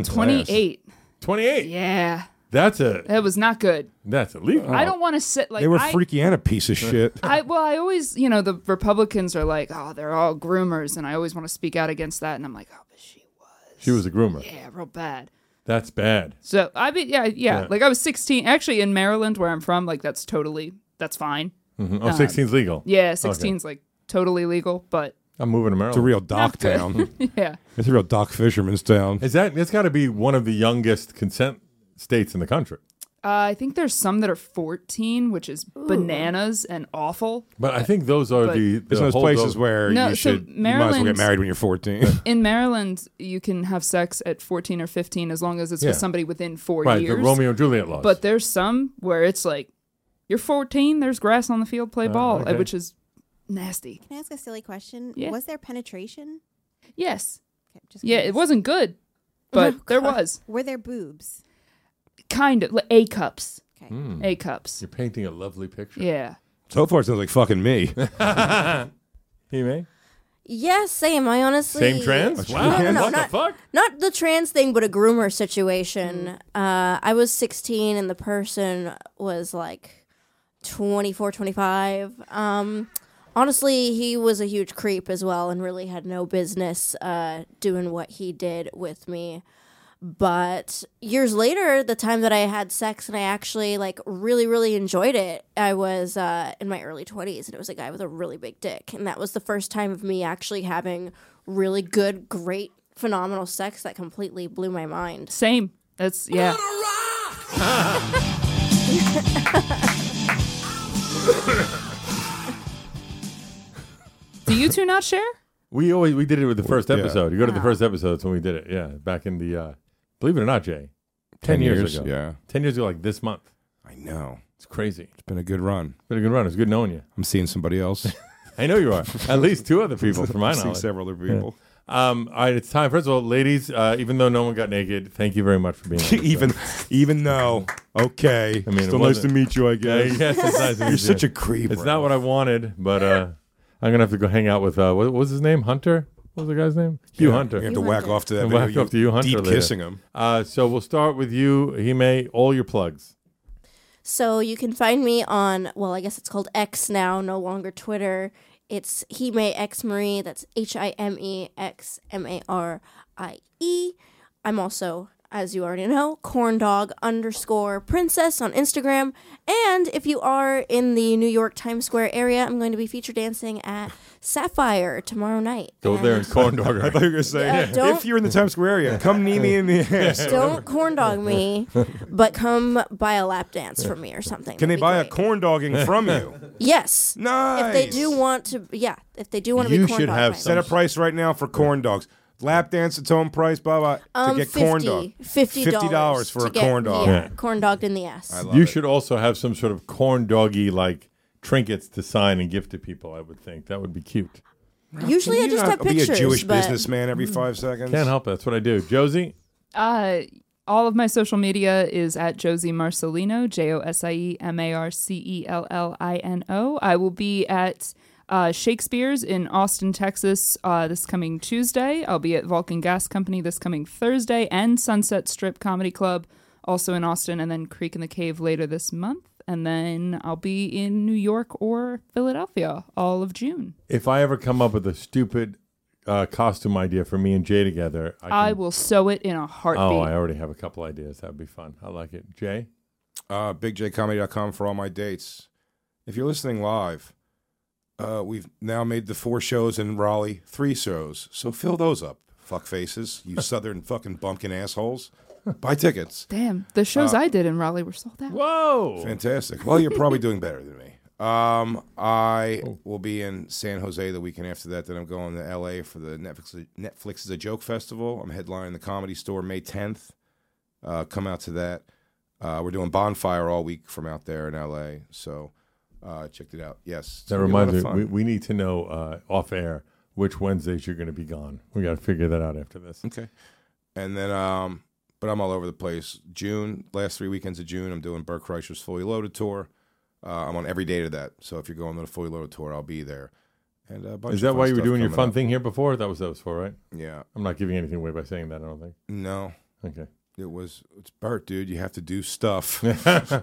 28. 28? Yeah. That was not good. That's illegal. I don't want to sit like they were freaky and a piece of shit. I always, the Republicans are like, oh, they're all groomers, and I always want to speak out against that, and I'm like, oh, but she was a groomer. Yeah, real bad. That's bad. So I mean, yeah. Like I was 16. Actually, in Maryland, where I'm from, like that's fine. Mm-hmm. Oh, 16's legal. Yeah, 16's like totally legal, but I'm moving to Maryland. It's a real dock town. Yeah, it's a real dock fisherman's town. It's got to be one of the youngest consent states in the country. I think there's some that are 14, which is bananas and awful. But I think those are the those places where you might as well get married when you're 14. In Maryland, you can have sex at 14 or 15 as long as it's with somebody within 4 years. Right, the Romeo and Juliet laws. But there's some where it's like, you're 14, there's grass on the field, play ball, which is nasty. Can I ask a silly question? Yeah. Was there penetration? Yes. Okay, it wasn't good, but there was. Were there boobs? Kind of. Like A cups. Okay. A cups. You're painting a lovely picture. Yeah. So far, it sounds like fucking me. He may? Yeah, same. I honestly... Same trans? Wow. What the fuck? Not the trans thing, but a groomer situation. I was 16 and the person was like 24, 25. Honestly, he was a huge creep as well and really had no business doing what he did with me. But years later, the time that I had sex and I actually like really, really enjoyed it, I was in my early 20s and it was a guy with a really big dick. And that was the first time of me actually having really good, great, phenomenal sex that completely blew my mind. Same. That's, yeah. Do you two not share? We did it with the first episode. You go to the first episode when we did it. Yeah, back in the believe it or not, Jay, 10 years ago. Yeah, 10 years ago, like this month. I know. It's crazy. It's been a good run. It's good knowing you. I'm seeing somebody else. I know you are. At least 2 other people, from my knowledge. I'm seeing several other people. Yeah. All right, it's time. First of all, ladies, even though no one got naked, thank you very much for being here. even though, okay. I mean, still nice to meet you, I guess. Yes, it's nice to meet you. You're such a creep. It's not what I wanted, but I'm going to have to go hang out with, what was his name? Hunter? What was the guy's name? Hugh Hunter. You have to whack off to that whack off to Hugh Hunter deep later. Kissing him. So we'll start with you, Hime, all your plugs. So you can find me on, well, I guess it's called X now, no longer Twitter. It's Hime X Marie. That's HIMEXMARIE. I'm also, as you already know, corndog_princess on Instagram. And if you are in the New York Times Square area, I'm going to be feature dancing at Sapphire tomorrow night. Go there and corndog her. I thought you were going to say, if you're in the Times Square area, come knee me in the ass. Don't corndog me, but come buy a lap dance from me or something. Can they buy a corn dogging from you? Yes. Nice. If they do want to, if they do want to be corn dog. Set a price right now for corn dogs. Lap dance, its own price, blah, to get corn dog. $50 for a corn dog. Yeah, corn dogged in the ass. You should also have some sort of corn doggy like trinkets to sign and gift to people, I would think. That would be cute. Usually I just have pictures. Be a Jewish businessman every 5 seconds. Can't help it. That's what I do. Josie? All of my social media is at Josie Marcellino, JosieMarcellino. I will be at Shakespeare's in Austin, Texas this coming Tuesday. I'll be at Vulcan Gas Company this coming Thursday and Sunset Strip Comedy Club also in Austin, and then Creek in the Cave later this month. And then I'll be in New York or Philadelphia all of June. If I ever come up with a stupid costume idea for me and Jay together, I will sew it in a heartbeat. Oh, I already have a couple ideas. That'd be fun. I like it. Jay? BigJComedy.com for all my dates. if you're listening live, we've now made the 4 shows in Raleigh 3 shows. So fill those up, fuck faces, you southern fucking bumpkin assholes. Buy tickets. Damn, the shows I did in Raleigh were sold out. Whoa! Fantastic. Well, you're probably doing better than me. I will be in San Jose the weekend after that. Then I'm going to L.A. for the Netflix is a Joke Festival. I'm headlining the Comedy Store May 10th. Come out to that. We're doing Bonfire all week from out there in L.A., so checked it out. Yes. That reminds me, we need to know off air which Wednesdays you're going to be gone. We got to figure that out after this. Okay. And then, but I'm all over the place. Last 3 weekends of June, I'm doing Bert Kreischer's Fully Loaded Tour. I'm on every date of that. So if you're going to the Fully Loaded Tour, I'll be there. And a bunch Is that of why you were stuff doing your coming fun up. thing here before? That was for, right? Yeah. I'm not giving anything away by saying that, I don't think. No. Okay. It's Bert, dude. You have to do stuff. But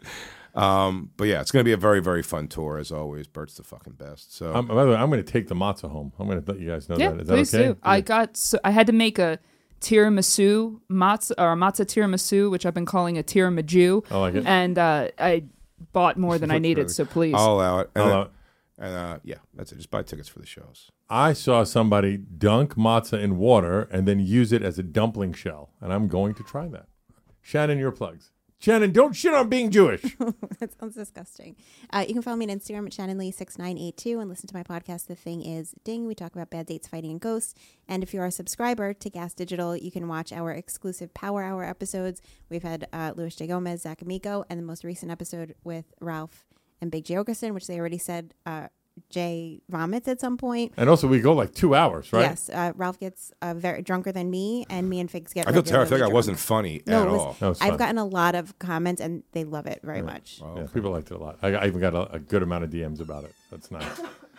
yeah, it's going to be a very, very fun tour as always. Bert's the fucking best. So By the way, I'm going to take the matzah home. I'm going to let you guys know that. Is please that okay? do. I had to make a tiramisu matzah or a matzah tiramisu, which I've been calling a tiramisu. I like it. And I bought more than I needed, so please. I'll allow it. I'll allow it. And yeah, that's it. Just buy tickets for the shows. I saw somebody dunk matzah in water and then use it as a dumpling shell, and I'm going to try that. Shannon, your plugs. Shannon, don't shit on being Jewish. That sounds disgusting. You can follow me on Instagram at ShannonLee6982 and listen to my podcast, The Thing Is Ding. We talk about bad dates, fighting, and ghosts. And if you're a subscriber to Gas Digital, you can watch our exclusive Power Hour episodes. We've had Luis J. Gomez, Zach Amico, and the most recent episode with Ralph and Big J. Okerson, which they already said Jay vomits at some point. And also, we go like 2 hours, right? Yes. Ralph gets very drunker than me, and me and Figs get I feel terrible. I feel like I drunk. wasn't funny No, at it was- all. That was I've fun. gotten a lot of comments, and they love it very much. Oh, Yeah, okay. people liked it a lot. I even got a good amount of DMs about it. That's nice.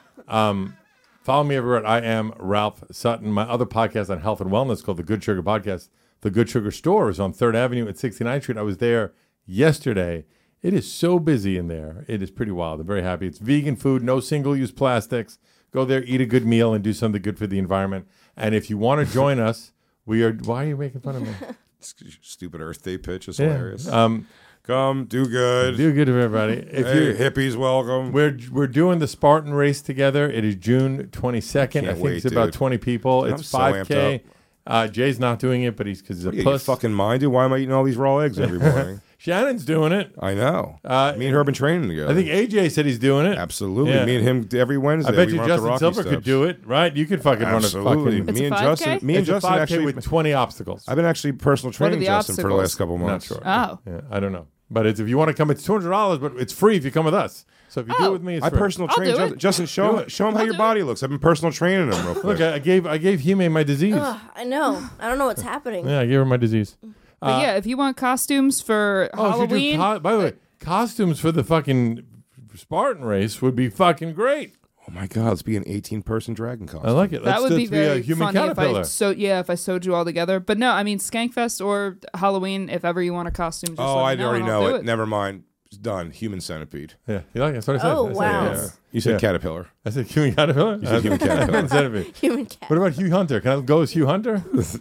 Follow me everywhere at I am Ralph Sutton. My other podcast on health and wellness called The Good Sugar Podcast. The Good Sugar Store is on 3rd Avenue at 69th Street. I was there yesterday. It is so busy in there. It is pretty wild. I'm very happy. It's vegan food, no single-use plastics. Go there, eat a good meal, and do something good for the environment. And if you want to join us, we are... Why are you making fun of me? Stupid Earth Day pitch is Yeah. hilarious. Come, do good. Do good to everybody. If Hey, you hippies, welcome. We're doing the Spartan race together. It is June 22nd. Can't I think wait, it's about dude. 20 people. I'm It's so amped 5K. Jay's not doing it, but because he's a What are you, puss. fucking mind, dude? Why am I eating all these raw eggs every morning? Shannon's doing it. I know. Me and her have been training together. I think AJ said he's doing it. Absolutely. Yeah. Me and him every Wednesday. I bet we you run up the Justin Rocky Silver steps. could do it, right? You could fucking Absolutely. run a fucking... Me and 5K? Justin. Me and It's a Justin 5K actually with 20 obstacles. I've been actually personal What are training the Justin for the obstacles? last couple Not months. sure. Oh. Yeah, I don't know. But if you want to come, it's $200, but it's free if you come with us. So if you do it with me, it's I free. personal I'll train do Justin. it. Justin, show him how your body looks. I've been personal training him real quick. Look, I gave Hime my disease. I know. I don't know what's happening. Yeah, I gave her my disease. But yeah, if you want costumes for Oh, if you do Halloween, by the way, costumes for the fucking Spartan race would be fucking great. Oh my God, let's be an 18-person dragon costume. I like it. that would be very a human funny caterpillar. if I sewed you all together. But no, I mean Skankfest or Halloween, if ever you want a costume, just Oh, let I me know already and I'll know do it. Never mind. It's done. Human centipede. Yeah, you like it? That's what I said. Oh, I said, wow. yeah. You said Yeah. caterpillar. I said human caterpillar. You said human caterpillar. Centipede. Human cat. What about Hugh Hunter? Can I go as Hugh Hunter?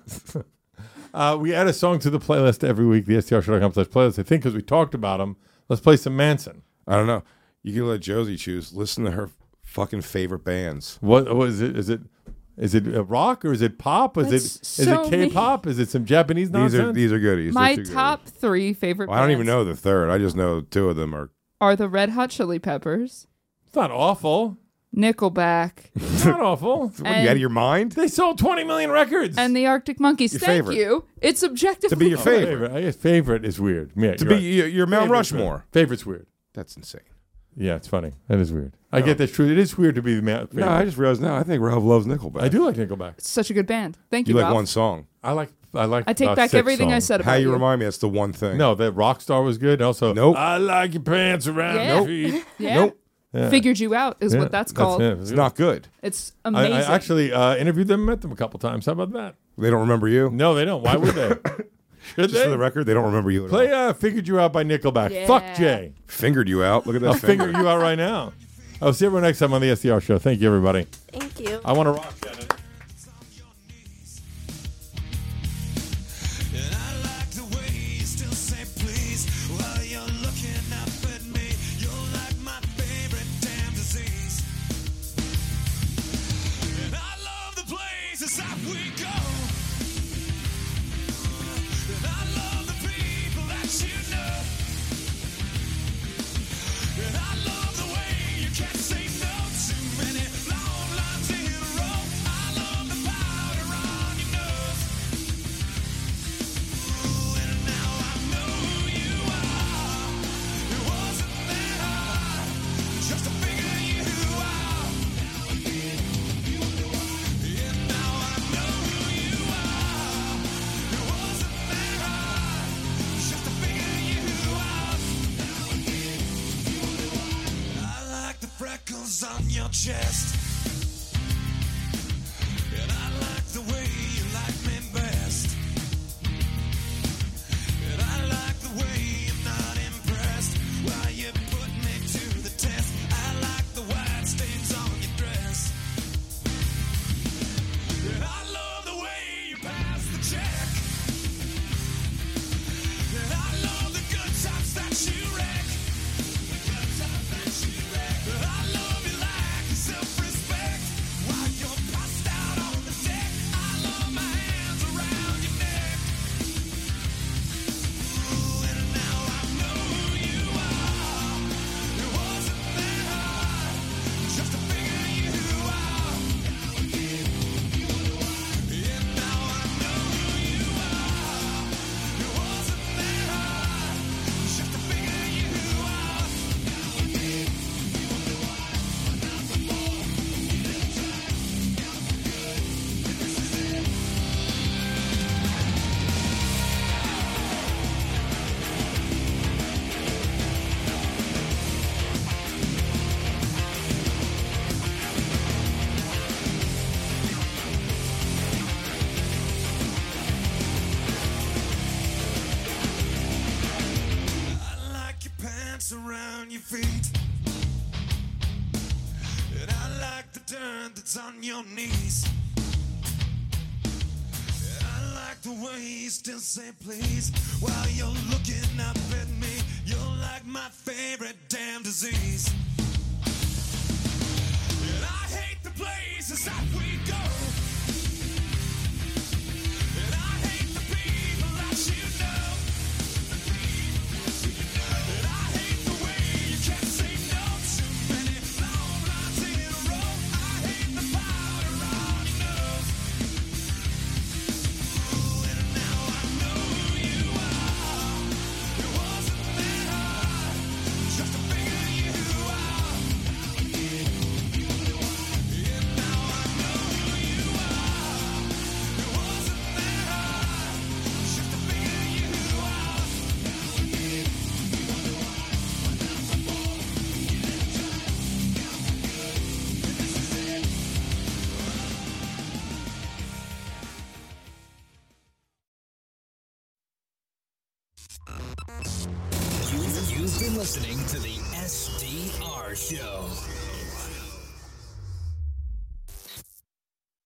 We add a song to the playlist every week, the STRshow.com/playlist. I think because we talked about him. Let's play some Manson. I don't know. You can let Josie choose. Listen to her fucking favorite bands. What is it? Is it rock or is it pop? Is That's it so K-pop? Is it some Japanese nonsense? These are goodies. My They're too top 3 favorite good. Well, I don't even bands know the third. I just know 2 of them are the Red Hot Chili Peppers, It's not awful. Nickelback, It's not awful. What, are you out of your mind? They sold 20 million records. and the Arctic Monkeys. Your Thank favorite. you. It's objectively To be your favorite. I guess favorite is weird. Yeah, To you're be right. your Mount Favorite's Rushmore. weird. Favorite's weird. That's insane. Yeah, it's funny. That is weird. I get that's true. It is weird to be the favorite. No, I just realized now. I think Ralph loves Nickelback. I do like Nickelback. It's such a good band. Thank You you, like Ralph. one song. I like. I take about back 6 everything I songs. said about How you remind me? That's the one thing. No, that Rockstar was good. Also, Nope. I like your pants around Yeah. your feet. Yeah. Nope. Yeah. Figured you out is Yeah, what that's called. it. It's not good. It's I amazing. actually interviewed them, met them a couple times. How about that? They don't remember you. No, they don't. Why would they? Should Just they? for the record, they don't remember you at all. Play "Figured You Out" by Nickelback. Yeah. Fuck Jay. Fingered you out. Look at that. I'll finger. figure you out right now. I'll see everyone next time on the SDR show. Thank you, everybody. Thank you. I want to rock, Shannon. And I like the way you still say please while you're looking up at me. You're like my baby. hands on your chest. And I like the way you like me best. And I like the way you're not impressed while you put me to the test. I like the white stains on your dress. And I love the way you pass the check. And I love the good times that you wreck. The good times that you wreck. And I love you like your self-respect while you're passed out on the deck. I love my hands around your neck. Ooh, and now I know who you are. It wasn't that hard just to figure you out. And now I know who you are. It wasn't that hard just to figure you out. I like your pants around your feet. And I like the dirt that's on your knees. And I like the way you still say please while you're looking up at me. You're like my favorite damn disease. And I hate the places that we go. And I hate the people that you know. And I hate the way you can't say no to many long lines in a row. I hate the powder on your nose. Ooh, and now I know who you are. It wasn't that hard just to figure you out. And now I know who you are. It wasn't that hard just to figure you out. You've been listening to the SDR Show.